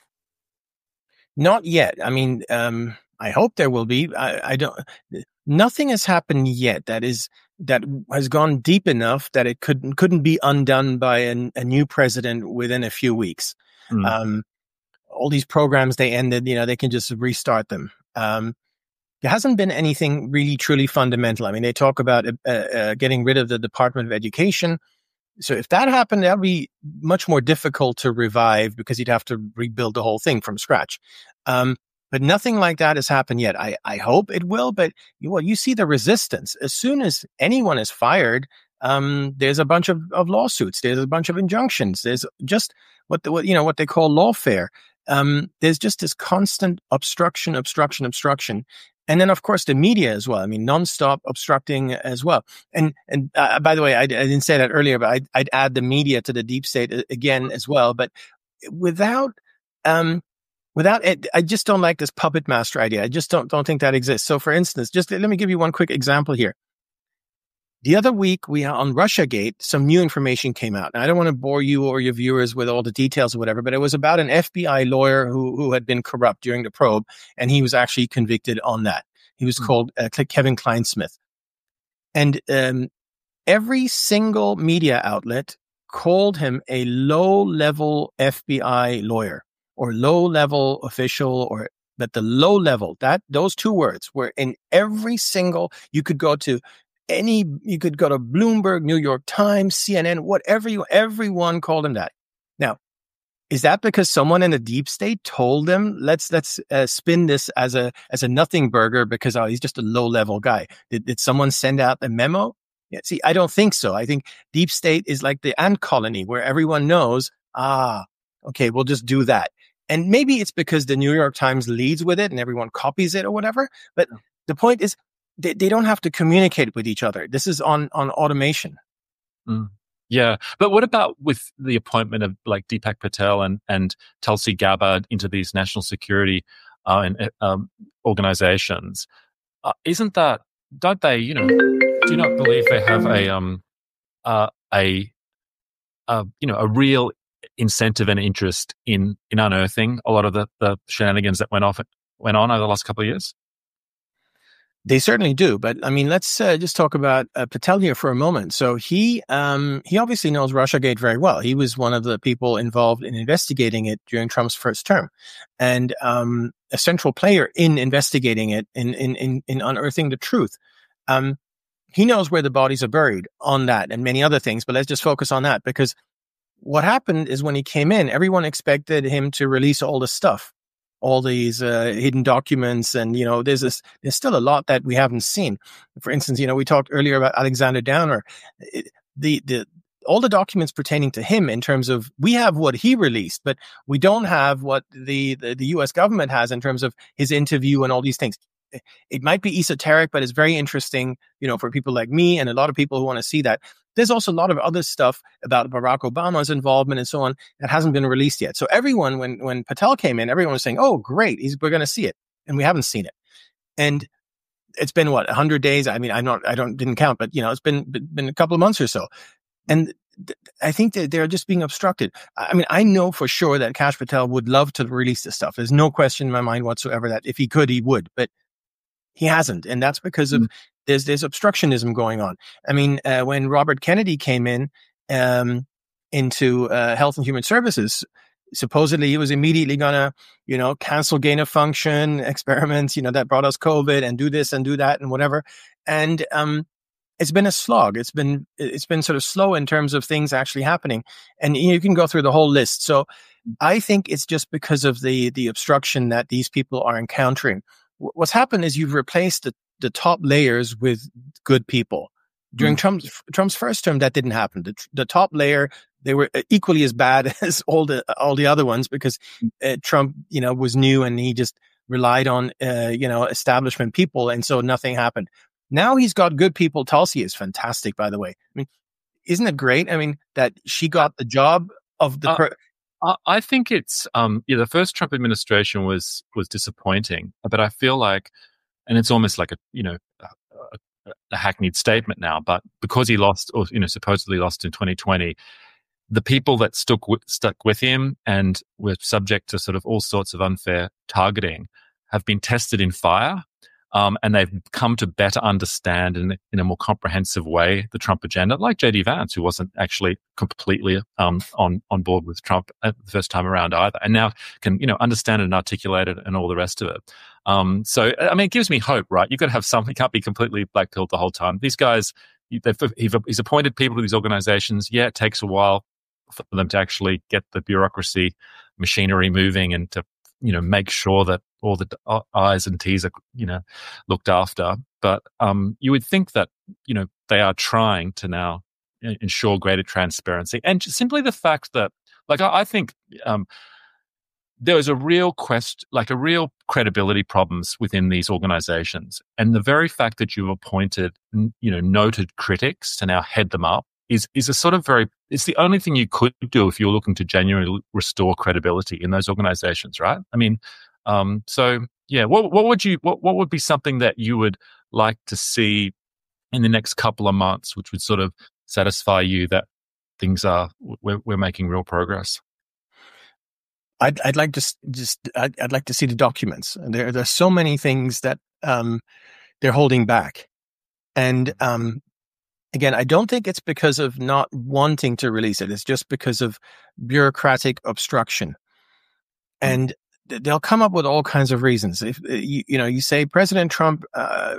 Not yet. I mean, um, I hope there will be. I, I don't. Nothing has happened yet that is that has gone deep enough that it couldn't couldn't be undone by an, a new president within a few weeks. Mm. Um, all these programs they ended, you know, they can just restart them. Um, there hasn't been anything really truly fundamental. I mean, they talk about uh, uh, getting rid of the Department of Education. So if that happened, that would be much more difficult to revive because you'd have to rebuild the whole thing from scratch. Um, But nothing like that has happened yet. I, I hope it will, but you, well, you see the resistance. As soon as anyone is fired, um, there's a bunch of, of lawsuits. There's a bunch of injunctions. There's just what the, what, you know, what they call lawfare. Um, there's just this constant obstruction, obstruction, obstruction. And then, of course, the media as well. I mean, nonstop obstructing as well. And, and, uh, by the way, I, I didn't say that earlier, but I'd, I'd add the media to the deep state again as well. But without, um, Without it, I just don't like this puppet master idea. I just don't don't think that exists. So, for instance, just let me give you one quick example here. The other week, we on Russiagate, some new information came out. Now, I don't want to bore you or your viewers with all the details or whatever, but it was about an F B I lawyer who who had been corrupt during the probe, and he was actually convicted on that. He was mm-hmm. called uh, Kevin Clinesmith, and um, every single media outlet called him a low-level F B I lawyer. Or low-level official, or that the low level, that those two words were in every single, you could go to any, you could go to Bloomberg, New York Times, C N N, whatever you, everyone called him that. Now, is that because someone in the deep state told them, let's, let's uh, spin this as a, as a nothing burger because, oh, he's just a low-level guy. Did, did someone send out a memo? Yeah, see, I don't think so. I think deep state is like the ant colony where everyone knows, ah, okay, we'll just do that. And maybe it's because the New York Times leads with it and everyone copies it or whatever. But the point is they, they don't have to communicate with each other. This is on, on automation. Mm. Yeah. But what about with the appointment of like Deepak Patel and, and Tulsi Gabbard into these national security uh, and, um, organizations? Uh, isn't that, don't they, you know, do you not believe they have a, um, uh, a, uh, you know, a real incentive and interest in in unearthing a lot of the, the shenanigans that went off went on over the last couple of years? They certainly do, but I mean, let's uh, just talk about uh, Patel here for a moment. So he um, he obviously knows Russiagate very well. He was one of the people involved in investigating it during Trump's first term, and um, a central player in investigating it, in in in, in unearthing the truth. Um, he knows where the bodies are buried on that and many other things, but let's just focus on that because what happened is when he came in, everyone expected him to release all the stuff, all these uh, hidden documents. And, you know, there's this, there's still a lot that we haven't seen. For instance, you know, we talked earlier about Alexander Downer. It, the, the, all the documents pertaining to him in terms of, we have what he released, but we don't have what the, the, the U S government has in terms of his interview and all these things. It might be esoteric, but it's very interesting, you know, for people like me and a lot of people who want to see that. There's also a lot of other stuff about Barack Obama's involvement and so on that hasn't been released yet. So everyone, when when Patel came in, everyone was saying, "Oh, great, he's, we're going to see it," and we haven't seen it. And it's been what, one hundred days? I mean, I'm not, I don't didn't count, but you know, it's been been a couple of months or so, and th- I think that they're just being obstructed. I mean, I know for sure that Kash Patel would love to release this stuff. There's no question in my mind whatsoever that if he could, he would, but he hasn't, and that's because of mm. there's there's obstructionism going on. I mean, uh, when Robert Kennedy came in um, into uh, Health and Human Services, supposedly he was immediately gonna, you know, cancel gain of function experiments, you know, that brought us COVID, and do this and do that and whatever. And um, it's been a slog. It's been it's been sort of slow in terms of things actually happening. And you can go through the whole list. So I think it's just because of the the obstruction that these people are encountering. What's happened is you've replaced the, the top layers with good people. During mm. Trump's Trump's first term, that didn't happen. The, the top layer, they were equally as bad as all the all the other ones, because uh, Trump, you know, was new and he just relied on uh, you know establishment people, and so nothing happened. Now he's got good people. Tulsi is fantastic, by the way. I mean, isn't it great? I mean, that she got the job of the. Uh, per- I think it's um yeah the first Trump administration was was disappointing, but I feel like, and it's almost like a you know a, a, a hackneyed statement now, but because he lost, or you know supposedly lost in twenty twenty, the people that stuck with, stuck with him and were subject to sort of all sorts of unfair targeting have been tested in fire. Um, and they've come to better understand in, in a more comprehensive way the Trump agenda, like J D Vance, who wasn't actually completely um, on on board with Trump at the first time around either, and now can you know understand it and articulate it and all the rest of it. Um, so, I mean, it gives me hope, right? You've got to have something. You can't be completely black-pilled the whole time. These guys, they've, he's appointed people to these organizations. Yeah, it takes a while for them to actually get the bureaucracy machinery moving and to you know make sure that all the I's and T's are, you know, looked after. But um, you would think that, you know, they are trying to now ensure greater transparency. And just simply the fact that, like, I, I think um, there is a real quest, like a real credibility problems within these organizations. And the very fact that you've appointed, you know, noted critics to now head them up is is a sort of very, it's the only thing you could do if you're looking to genuinely restore credibility in those organizations, right? I mean, Um, so yeah, what what would you what what would be something that you would like to see in the next couple of months, which would sort of satisfy you that things are we're we're making real progress? I'd I'd like to just I'd, I'd like to see the documents. There there's so many things that um they're holding back, and um again, I don't think it's because of not wanting to release it. It's just because of bureaucratic obstruction, and they'll come up with all kinds of reasons. If you, you know, you say President Trump, uh,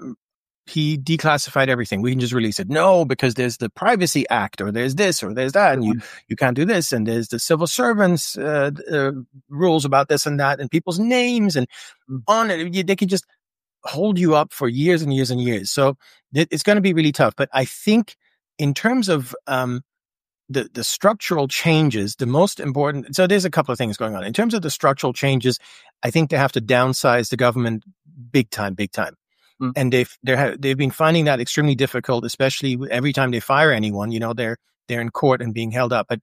he declassified everything, we can just release it. No, because there's the Privacy Act, or there's this, or there's that, and you you can't do this, and there's the civil servants uh, uh, rules about this and that, and people's names, and on it. They can just hold you up for years and years and years. So it, it's going to be really tough. But I think in terms of um, The, the structural changes, the most important. So there's a couple of things going on. In terms of the structural changes, I think they have to downsize the government big time, big time. Mm. And they've, they're, they've been finding that extremely difficult, especially every time they fire anyone, you know, they're, they're in court and being held up. But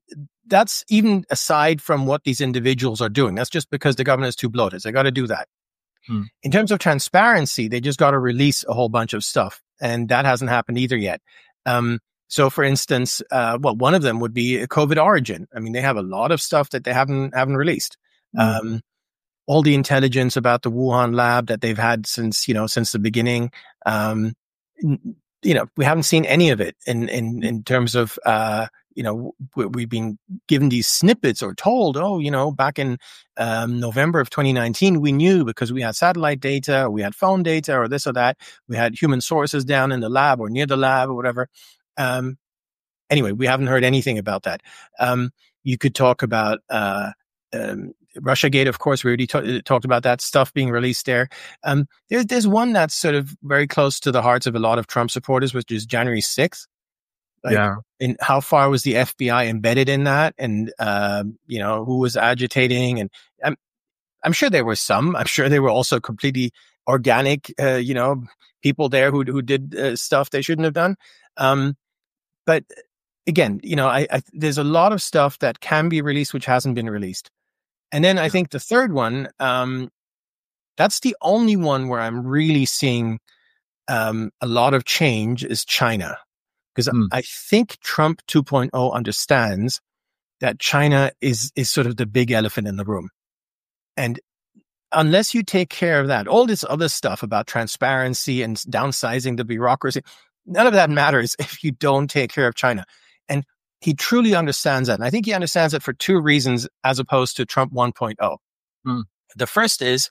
that's even aside from what these individuals are doing. That's just because the government is too bloated. So they got to do that. Mm. In terms of transparency, they just got to release a whole bunch of stuff. And that hasn't happened either yet. Um, So, for instance, uh, well, one of them would be a COVID origin. I mean, they have a lot of stuff that they haven't haven't released. Mm-hmm. Um, all the intelligence about the Wuhan lab that they've had since you know since the beginning. Um, you know, we haven't seen any of it in in in terms of uh, you know we've been given these snippets or told, oh, you know, back in um, November of twenty nineteen, we knew because we had satellite data, or we had phone data, or this or that. We had human sources down in the lab or near the lab or whatever. Um, anyway, we haven't heard anything about that. Um, you could talk about, uh, um, Russiagate, of course, we already t- talked about that stuff being released there. Um, there's, there's one that's sort of very close to the hearts of a lot of Trump supporters, which is January sixth. Like, yeah. And how far was the F B I embedded in that? And, uh, you know, who was agitating? And I'm, I'm sure there were some, I'm sure there were also completely organic, uh, you know, people there who, who did uh, stuff they shouldn't have done. Um, But again, you know, I, I, there's a lot of stuff that can be released which hasn't been released. And then I think the third one, um, that's the only one where I'm really seeing um, a lot of change is China. Because mm. I think Trump two point oh understands that China is is sort of the big elephant in the room. And unless you take care of that, all this other stuff about transparency and downsizing the bureaucracy, none of that matters if you don't take care of China. And he truly understands that. And I think he understands it for two reasons as opposed to Trump 1.0. Mm. The first is,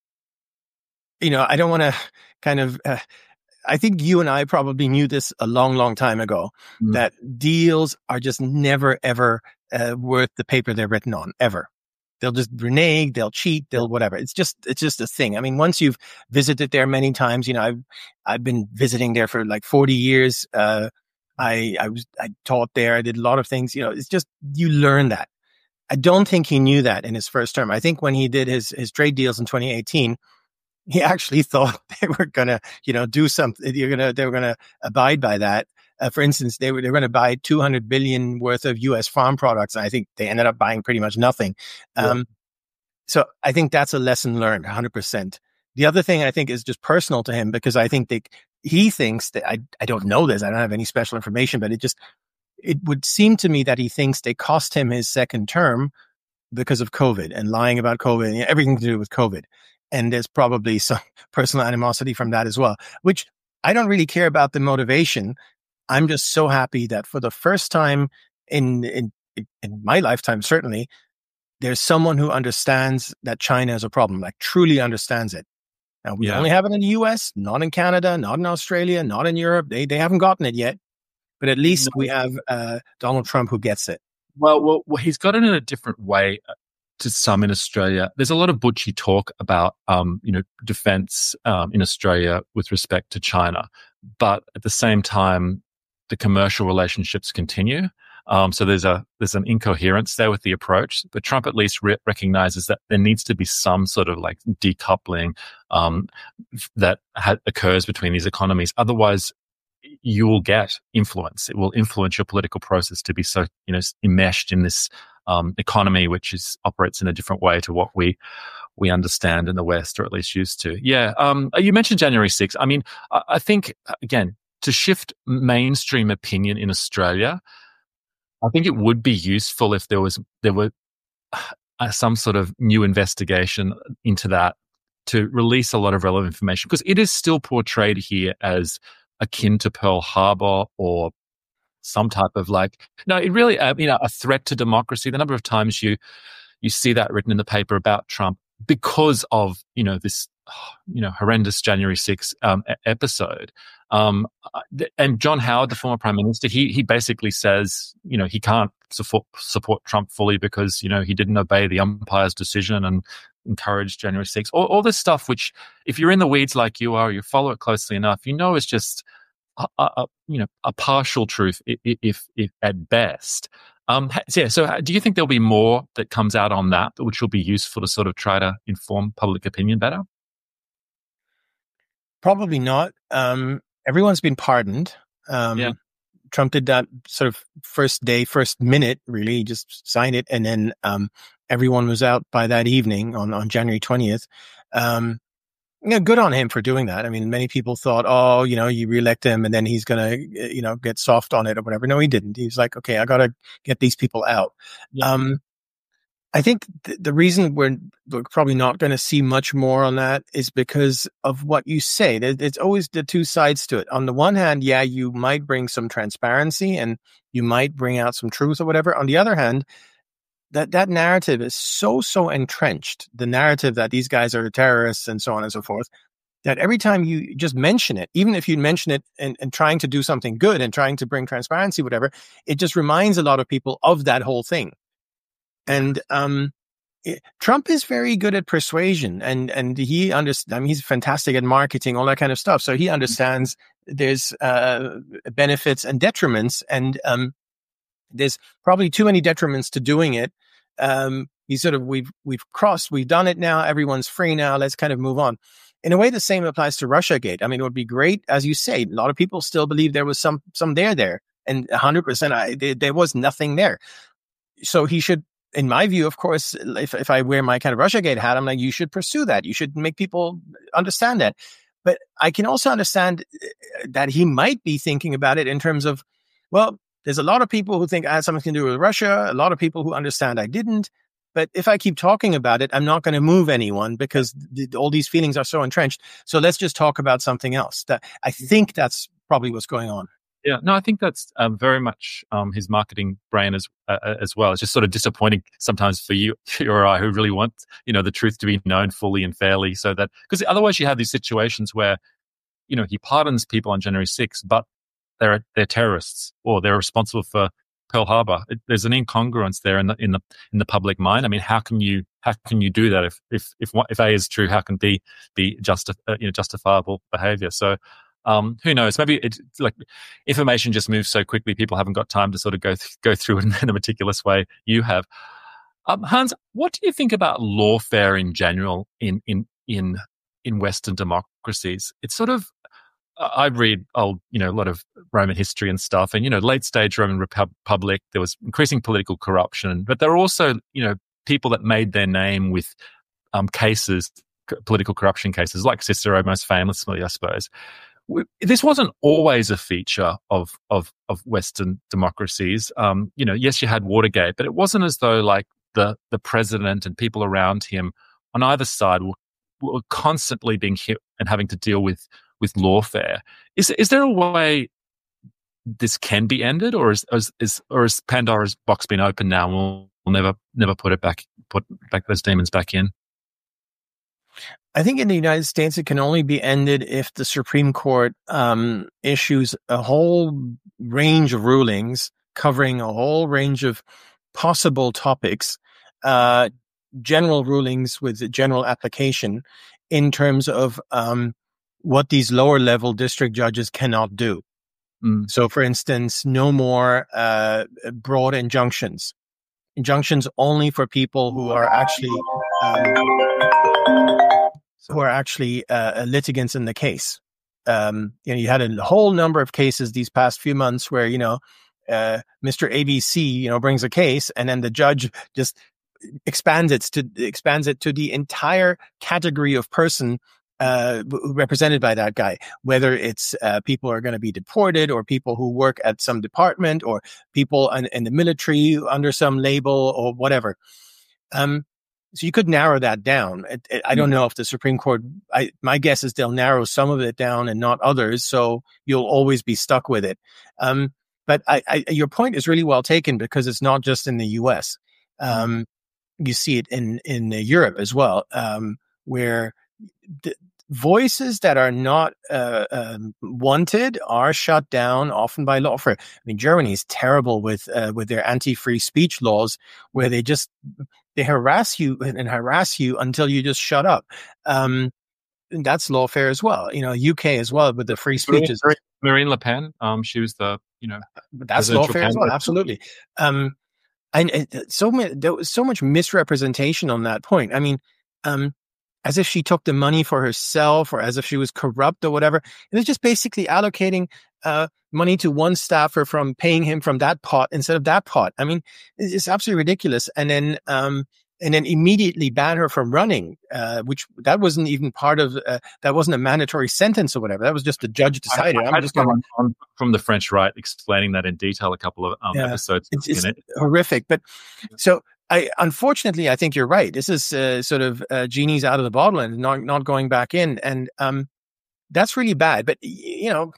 you know, I don't want to kind of, uh, I think you and I probably knew this a long, long time ago, mm. that deals are just never, ever uh, worth the paper they're written on, ever. They'll just renege, they'll cheat, they'll whatever. It's just, it's just a thing. I mean, once you've visited there many times, you know, I've, I've been visiting there for like forty years. Uh, I, I was, I taught there. I did a lot of things, you know, it's just, you learn that. I don't think he knew that in his first term. I think when he did his, his trade deals in twenty eighteen, he actually thought they were going to, you know, do something. You're going to, they were going to abide by that. Uh, for instance, they were, they were going to buy two hundred billion worth of U S farm products. And I think they ended up buying pretty much nothing. Um, yeah. So I think that's a lesson learned one hundred percent. The other thing I think is just personal to him, because I think that he thinks that I, I don't know this. I don't have any special information, but it just, it would seem to me that he thinks they cost him his second term because of COVID and lying about COVID and everything to do with COVID. And there's probably some personal animosity from that as well, which I don't really care about the motivation. I'm just so happy that for the first time in, in, in my lifetime, certainly, there's someone who understands that China is a problem, like truly understands it. Now, we yeah. only have it in the U S, not in Canada, not in Australia, not in Europe. They, they haven't gotten it yet, but at least we have uh, Donald Trump who gets it. Well, well, well, he's got it in a different way to some in Australia. There's a lot of butchy talk about, um, you know, defense um, in Australia with respect to China, but at the same time, the commercial relationships continue. Um, so there's a there's an incoherence there with the approach. But Trump at least re- recognizes that there needs to be some sort of like decoupling um, that ha- occurs between these economies. Otherwise, you will get influence. It will influence your political process to be so, you know, enmeshed in this um, economy, which is operates in a different way to what we we understand in the West, or at least used to. Yeah. Um, you mentioned January sixth. I mean, I, I think again, to shift mainstream opinion in Australia, I think it would be useful if there was there were uh, some sort of new investigation into that to release a lot of relevant information, because it is still portrayed here as akin to Pearl Harbor or some type of like, no, it really, uh, you know, a threat to democracy. The number of times you you see that written in the paper about Trump because of, you know, this, you know, horrendous January sixth um, episode. Um, and John Howard, the former prime minister, he he basically says, you know, he can't support support Trump fully because, you know, he didn't obey the umpire's decision and encouraged January sixth. All, all this stuff, which if you're in the weeds like you are, you follow it closely enough, you know, it's just a, a, you know, a partial truth, if, if, if at best. Um, so yeah. So, do you think there'll be more that comes out on that, which will be useful to sort of try to inform public opinion better? Probably not. Um, everyone's been pardoned. Um, yeah. Trump did that sort of first day, first minute, really, he just signed it. And then, um, everyone was out by that evening on, on January twentieth. Um, yeah, good on him for doing that. I mean, many people thought, oh, you know, you reelect him and then he's going to, you know, get soft on it or whatever. No, he didn't. He was like, okay, I got to get these people out. Yeah. Um, I think th- the reason we're, we're probably not going to see much more on that is because of what you say. There, it's always the two sides to it. On the one hand, yeah, you might bring some transparency and you might bring out some truth or whatever. On the other hand, that, that narrative is so, so entrenched, the narrative that these guys are terrorists and so on and so forth, that every time you just mention it, even if you mention it and, and trying to do something good and trying to bring transparency, whatever, it just reminds a lot of people of that whole thing. And um, it, Trump is very good at persuasion, and and he understands. I mean, he's fantastic at marketing, all that kind of stuff. So he understands there's uh, benefits and detriments, and um, there's probably too many detriments to doing it. Um, he sort of we've we've crossed, we've done it now. Everyone's free now. Let's kind of move on. In a way, the same applies to Russiagate. I mean, it would be great, as you say. A lot of people still believe there was some some there there, and one hundred percent I, there, there was nothing there. So he should. In my view, of course, if, if I wear my kind of Russiagate hat, I'm like, you should pursue that. You should make people understand that. But I can also understand that he might be thinking about it in terms of, well, there's a lot of people who think I had something to do with Russia, a lot of people who understand I didn't. But if I keep talking about it, I'm not going to move anyone because th- all these feelings are so entrenched. So let's just talk about something else. That I think that's probably what's going on. Yeah, no, I think that's um, very much um, his marketing brain as uh, as well. It's just sort of disappointing sometimes for you, you or I, who really want, you know, the truth to be known fully and fairly, so that, because otherwise you have these situations where, you know, he pardons people on January sixth, but they're they're terrorists or they're responsible for Pearl Harbor. It, there's an incongruence there in the in the in the public mind. I mean, how can you how can you do that if if if if A is true? How can B be justi- uh, you know justifiable behavior? So. Um, who knows? Maybe it's like information just moves so quickly. People haven't got time to sort of go th- go through it in a meticulous way. You have, um, Hans. What do you think about lawfare in general in in in in Western democracies? It's sort of uh, I read old, you know, a lot of Roman history and stuff, and you know, late stage Roman Republic. There was increasing political corruption, but there were also, you know, people that made their name with um, cases, c- political corruption cases, like Cicero, most famously, I suppose. This wasn't always a feature of of of Western democracies. Um, you know, yes, you had Watergate, but it wasn't as though like the the president and people around him on either side were, were constantly being hit and having to deal with with lawfare. Is is there a way this can be ended, or is is, is or is Pandora's box been opened now? And we'll, we'll never never put it back put back those demons back in. I think in the United States, it can only be ended if the Supreme Court um, issues a whole range of rulings covering a whole range of possible topics, uh, general rulings with general application in terms of um, what these lower level district judges cannot do. Mm. So, for instance, no more uh, broad injunctions. Injunctions only for people who are actually um, who are actually uh, litigants in the case. Um, you know, you had a whole number of cases these past few months where, you know, uh, Mister A B C, you know, brings a case and then the judge just expands it to expands it to the entire category of person uh, represented by that guy, whether it's uh, people are going to be deported or people who work at some department or people in, in the military under some label or whatever. Um, So you could narrow that down. It, it, I don't know if the Supreme Court, I, my guess is they'll narrow some of it down and not others. So you'll always be stuck with it. Um, but I, I, your point is really well taken because it's not just in the U S. Um, you see it in, in Europe as well, um, where the voices that are not uh, um, wanted are shut down often by lawfare. I mean, Germany is terrible with uh, with their anti-free speech laws, where they just they harass you and harass you until you just shut up. Um, and that's lawfare as well. You know, U K as well with the free speeches. Marine, Marine Le Pen, um, she was the you know that's lawfare as well. Absolutely. Um, and uh, so many, there was so much misrepresentation on that point. I mean, um. as if she took the money for herself or as if she was corrupt or whatever. It was just basically allocating uh, money to one staffer from paying him from that pot instead of that pot. I mean, it's absolutely ridiculous. And then, um, and then immediately ban her from running, uh, which that wasn't even part of, uh, that wasn't a mandatory sentence or whatever. That was just the judge decided. I, I, I'm just going on, from the French right, explaining that in detail, a couple of um, yeah, episodes. It's, it's in it. horrific. But so, I, unfortunately, I think you're right. This is uh, sort of uh, genie's out of the bottle and not not going back in, and um, that's really bad. But you know,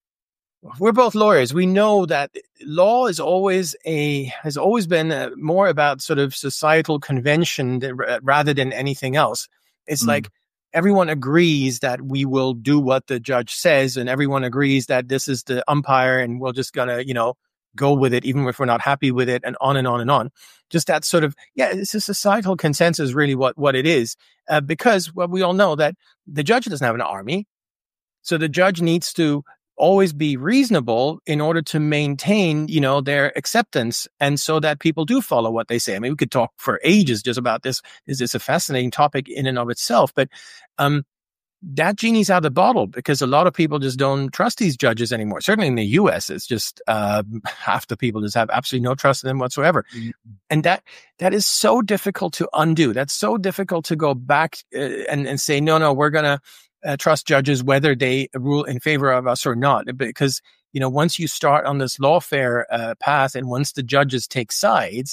we're both lawyers. We know that law is always a has always been a, more about sort of societal convention that, rather than anything else. It's mm. like everyone agrees that we will do what the judge says, and everyone agrees that this is the umpire, and we're just gonna, you know, go with it, even if we're not happy with it, and on and on and on. Just that sort of, yeah, it's a societal consensus, really what, what it is. Uh, because well, we all know that the judge doesn't have an army. So the judge needs to always be reasonable in order to maintain, you know, their acceptance. And so that people do follow what they say. I mean, we could talk for ages just about this. This is a fascinating topic in and of itself. But, um, that genie's out of the bottle because a lot of people just don't trust these judges anymore. Certainly in the U S, it's just uh, half the people just have absolutely no trust in them whatsoever. Mm-hmm. And that that is so difficult to undo. That's so difficult to go back uh, and, and say, no, no, we're going to uh, trust judges whether they rule in favor of us or not. Because, you know, once you start on this lawfare uh, path and once the judges take sides,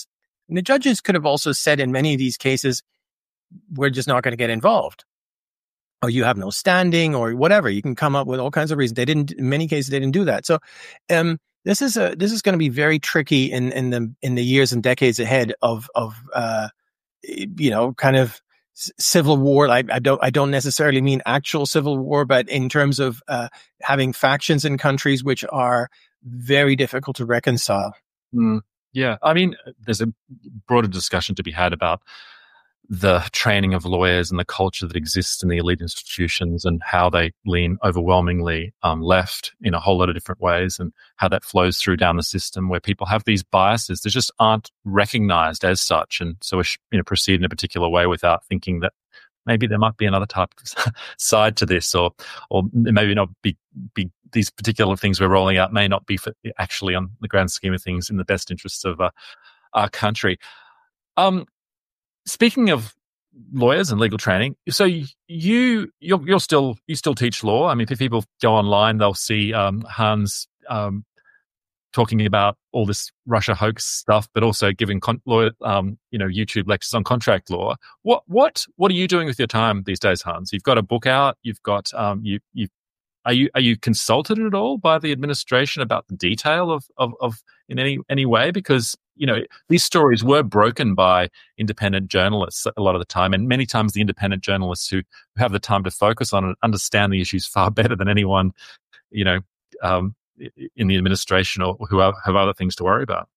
And the judges could have also said in many of these cases, we're just not going to get involved. Or you have no standing or whatever. You can come up with all kinds of reasons. They didn't, in many cases, they didn't do that. So, um, this is a, this is going to be very tricky in, in the, in the years and decades ahead of, of, uh, you know, kind of civil war. I, I don't, I don't necessarily mean actual civil war, but in terms of, uh, having factions in countries which are very difficult to reconcile. Mm, yeah. I mean, there's a broader discussion to be had about the training of lawyers and the culture that exists in the elite institutions and how they lean overwhelmingly um, left in a whole lot of different ways, and how that flows through down the system where people have these biases that just aren't recognized as such. And so we you know, proceed in a particular way without thinking that maybe there might be another type of side to this, or or maybe not be, be these particular things we're rolling out may not be for actually, on the grand scheme of things, in the best interests of uh, our country. Um, Speaking of lawyers and legal training, so you you're, you're still you still teach law. I mean, if people go online, they'll see um, Hans um, talking about all this Russia hoax stuff, but also giving con- lawyer, um, you know, YouTube lectures on contract law. What what what are you doing with your time these days, Hans? You've got a book out. You've got um, you you are you are you consulted at all by the administration about the detail of of, of in any any way? Because you know, these stories were broken by independent journalists a lot of the time. And many times the independent journalists who have the time to focus on it understand the issues far better than anyone, you know, um, in the administration or who have other things to worry about.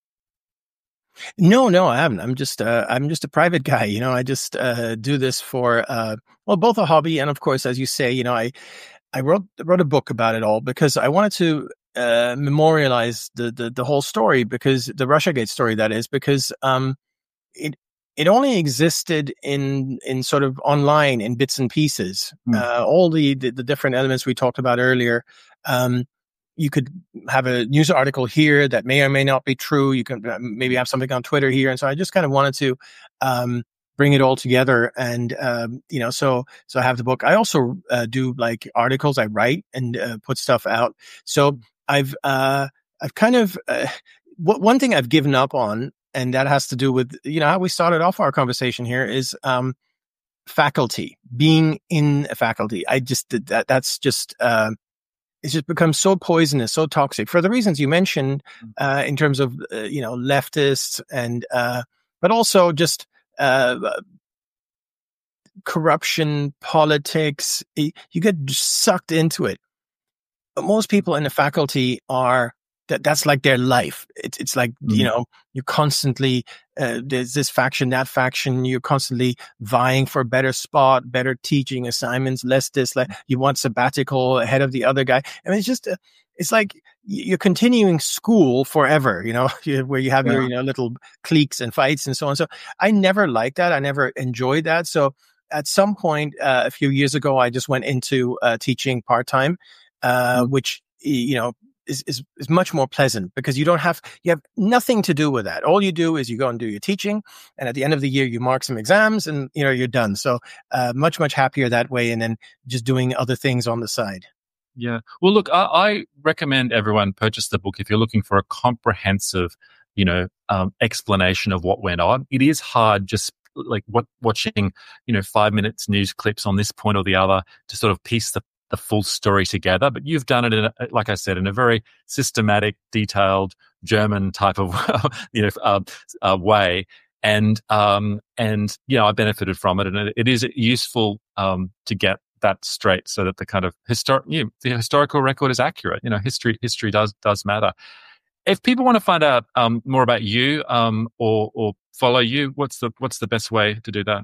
No, no, I haven't. I'm just, uh, I'm just a private guy. You know, I just, uh, do this for, uh, well, both a hobby. And of course, as you say, you know, I, I wrote, wrote a book about it all because I wanted to, uh, memorialize the, the, the whole story, because the Russiagate story, that is, because, um, it, it only existed in, in sort of online in bits and pieces. Mm. Uh, all the, the, the different elements we talked about earlier. Um, you could have a news article here that may or may not be true. You can maybe have something on Twitter here. And so I just kind of wanted to, um, bring it all together. And, um, you know, so, so I have the book. I also, uh, do like articles. I write and, uh, put stuff out. So I've, uh, I've kind of, uh, w- one thing I've given up on, and that has to do with, you know, how we started off our conversation here is, um, faculty, being in a faculty. I just, that, that's just, uh, it's just become so poisonous, so toxic for the reasons you mentioned, uh, in terms of, uh, you know, leftists and, uh, but also just, uh, corruption, politics. You get sucked into it. But most people in the faculty are, that that's like their life. It's, it's like, mm-hmm. you know, you're constantly, uh, there's this faction, that faction, you're constantly vying for a better spot, better teaching assignments, less this, like you want sabbatical ahead of the other guy. I mean, it's just, uh, it's like you're continuing school forever, you know, where you have yeah. your, you know, little cliques and fights and so on. So I never liked that. I never enjoyed that. So at some point, uh, a few years ago, I just went into, uh, teaching part-time, uh, mm-hmm. which, you know, Is, is, is much more pleasant, because you don't have, you have nothing to do with that. All you do is you go and do your teaching, and at the end of the year, you mark some exams and, you know, you're done. So, uh, much, much happier that way. And then just doing other things on the side. Yeah. Well, look, I, I recommend everyone purchase the book if you're looking for a comprehensive, you know, um, explanation of what went on. It is hard just like what, watching, you know, five minutes news clips on this point or the other to sort of piece the the full story together, but you've done it in, a, like I said, in a very systematic, detailed German type of, you know, uh, uh, way. And, um, and, you know, I benefited from it, and it, it is useful, um, to get that straight so that the kind of historic, you know, the historical record is accurate. You know, history, history does, does matter. If people want to find out, um, more about you, um, or, or follow you, what's the, what's the best way to do that?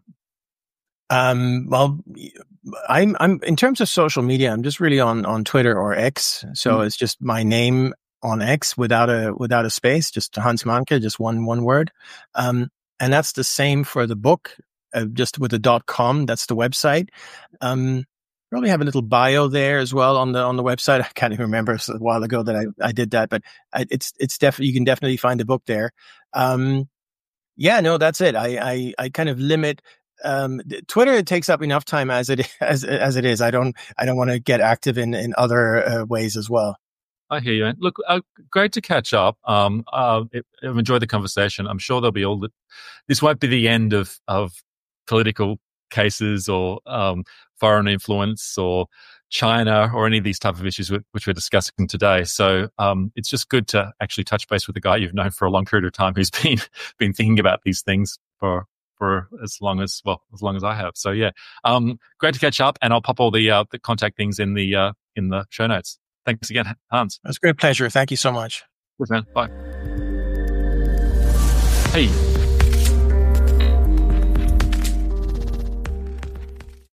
Um, well, I'm, I'm, in terms of social media, I'm just really on, on Twitter or X. So mm. it's just my name on X without a, without a space, just Hans Mahnke, just one, one word. Um, and that's the same for the book, uh, just with the dot com. That's the website. Um, probably have a little bio there as well on the, on the website. I can't even remember. It's a while ago that I, I did that, but I, it's, it's definitely, you can definitely find the book there. Um, yeah, no, that's it. I, I, I kind of limit, Um, Twitter, it takes up enough time as it as as it is. I don't I don't want to get active in in other uh, ways as well. I hear you. Man. Look, uh, great to catch up. Um, uh, it, I've enjoyed the conversation. I'm sure there'll be all the. This won't be the end of of political cases or um, foreign influence or China or any of these type of issues which, which we're discussing today. So um, it's just good to actually touch base with a guy you've known for a long period of time who's been been thinking about these things for for as long as well as long as I have. So yeah, um, great to catch up, and I'll pop all the uh, the contact things in the uh, in the show notes. Thanks again, Hans. It was a great pleasure. Thank you so much. Good man. Bye. Hey.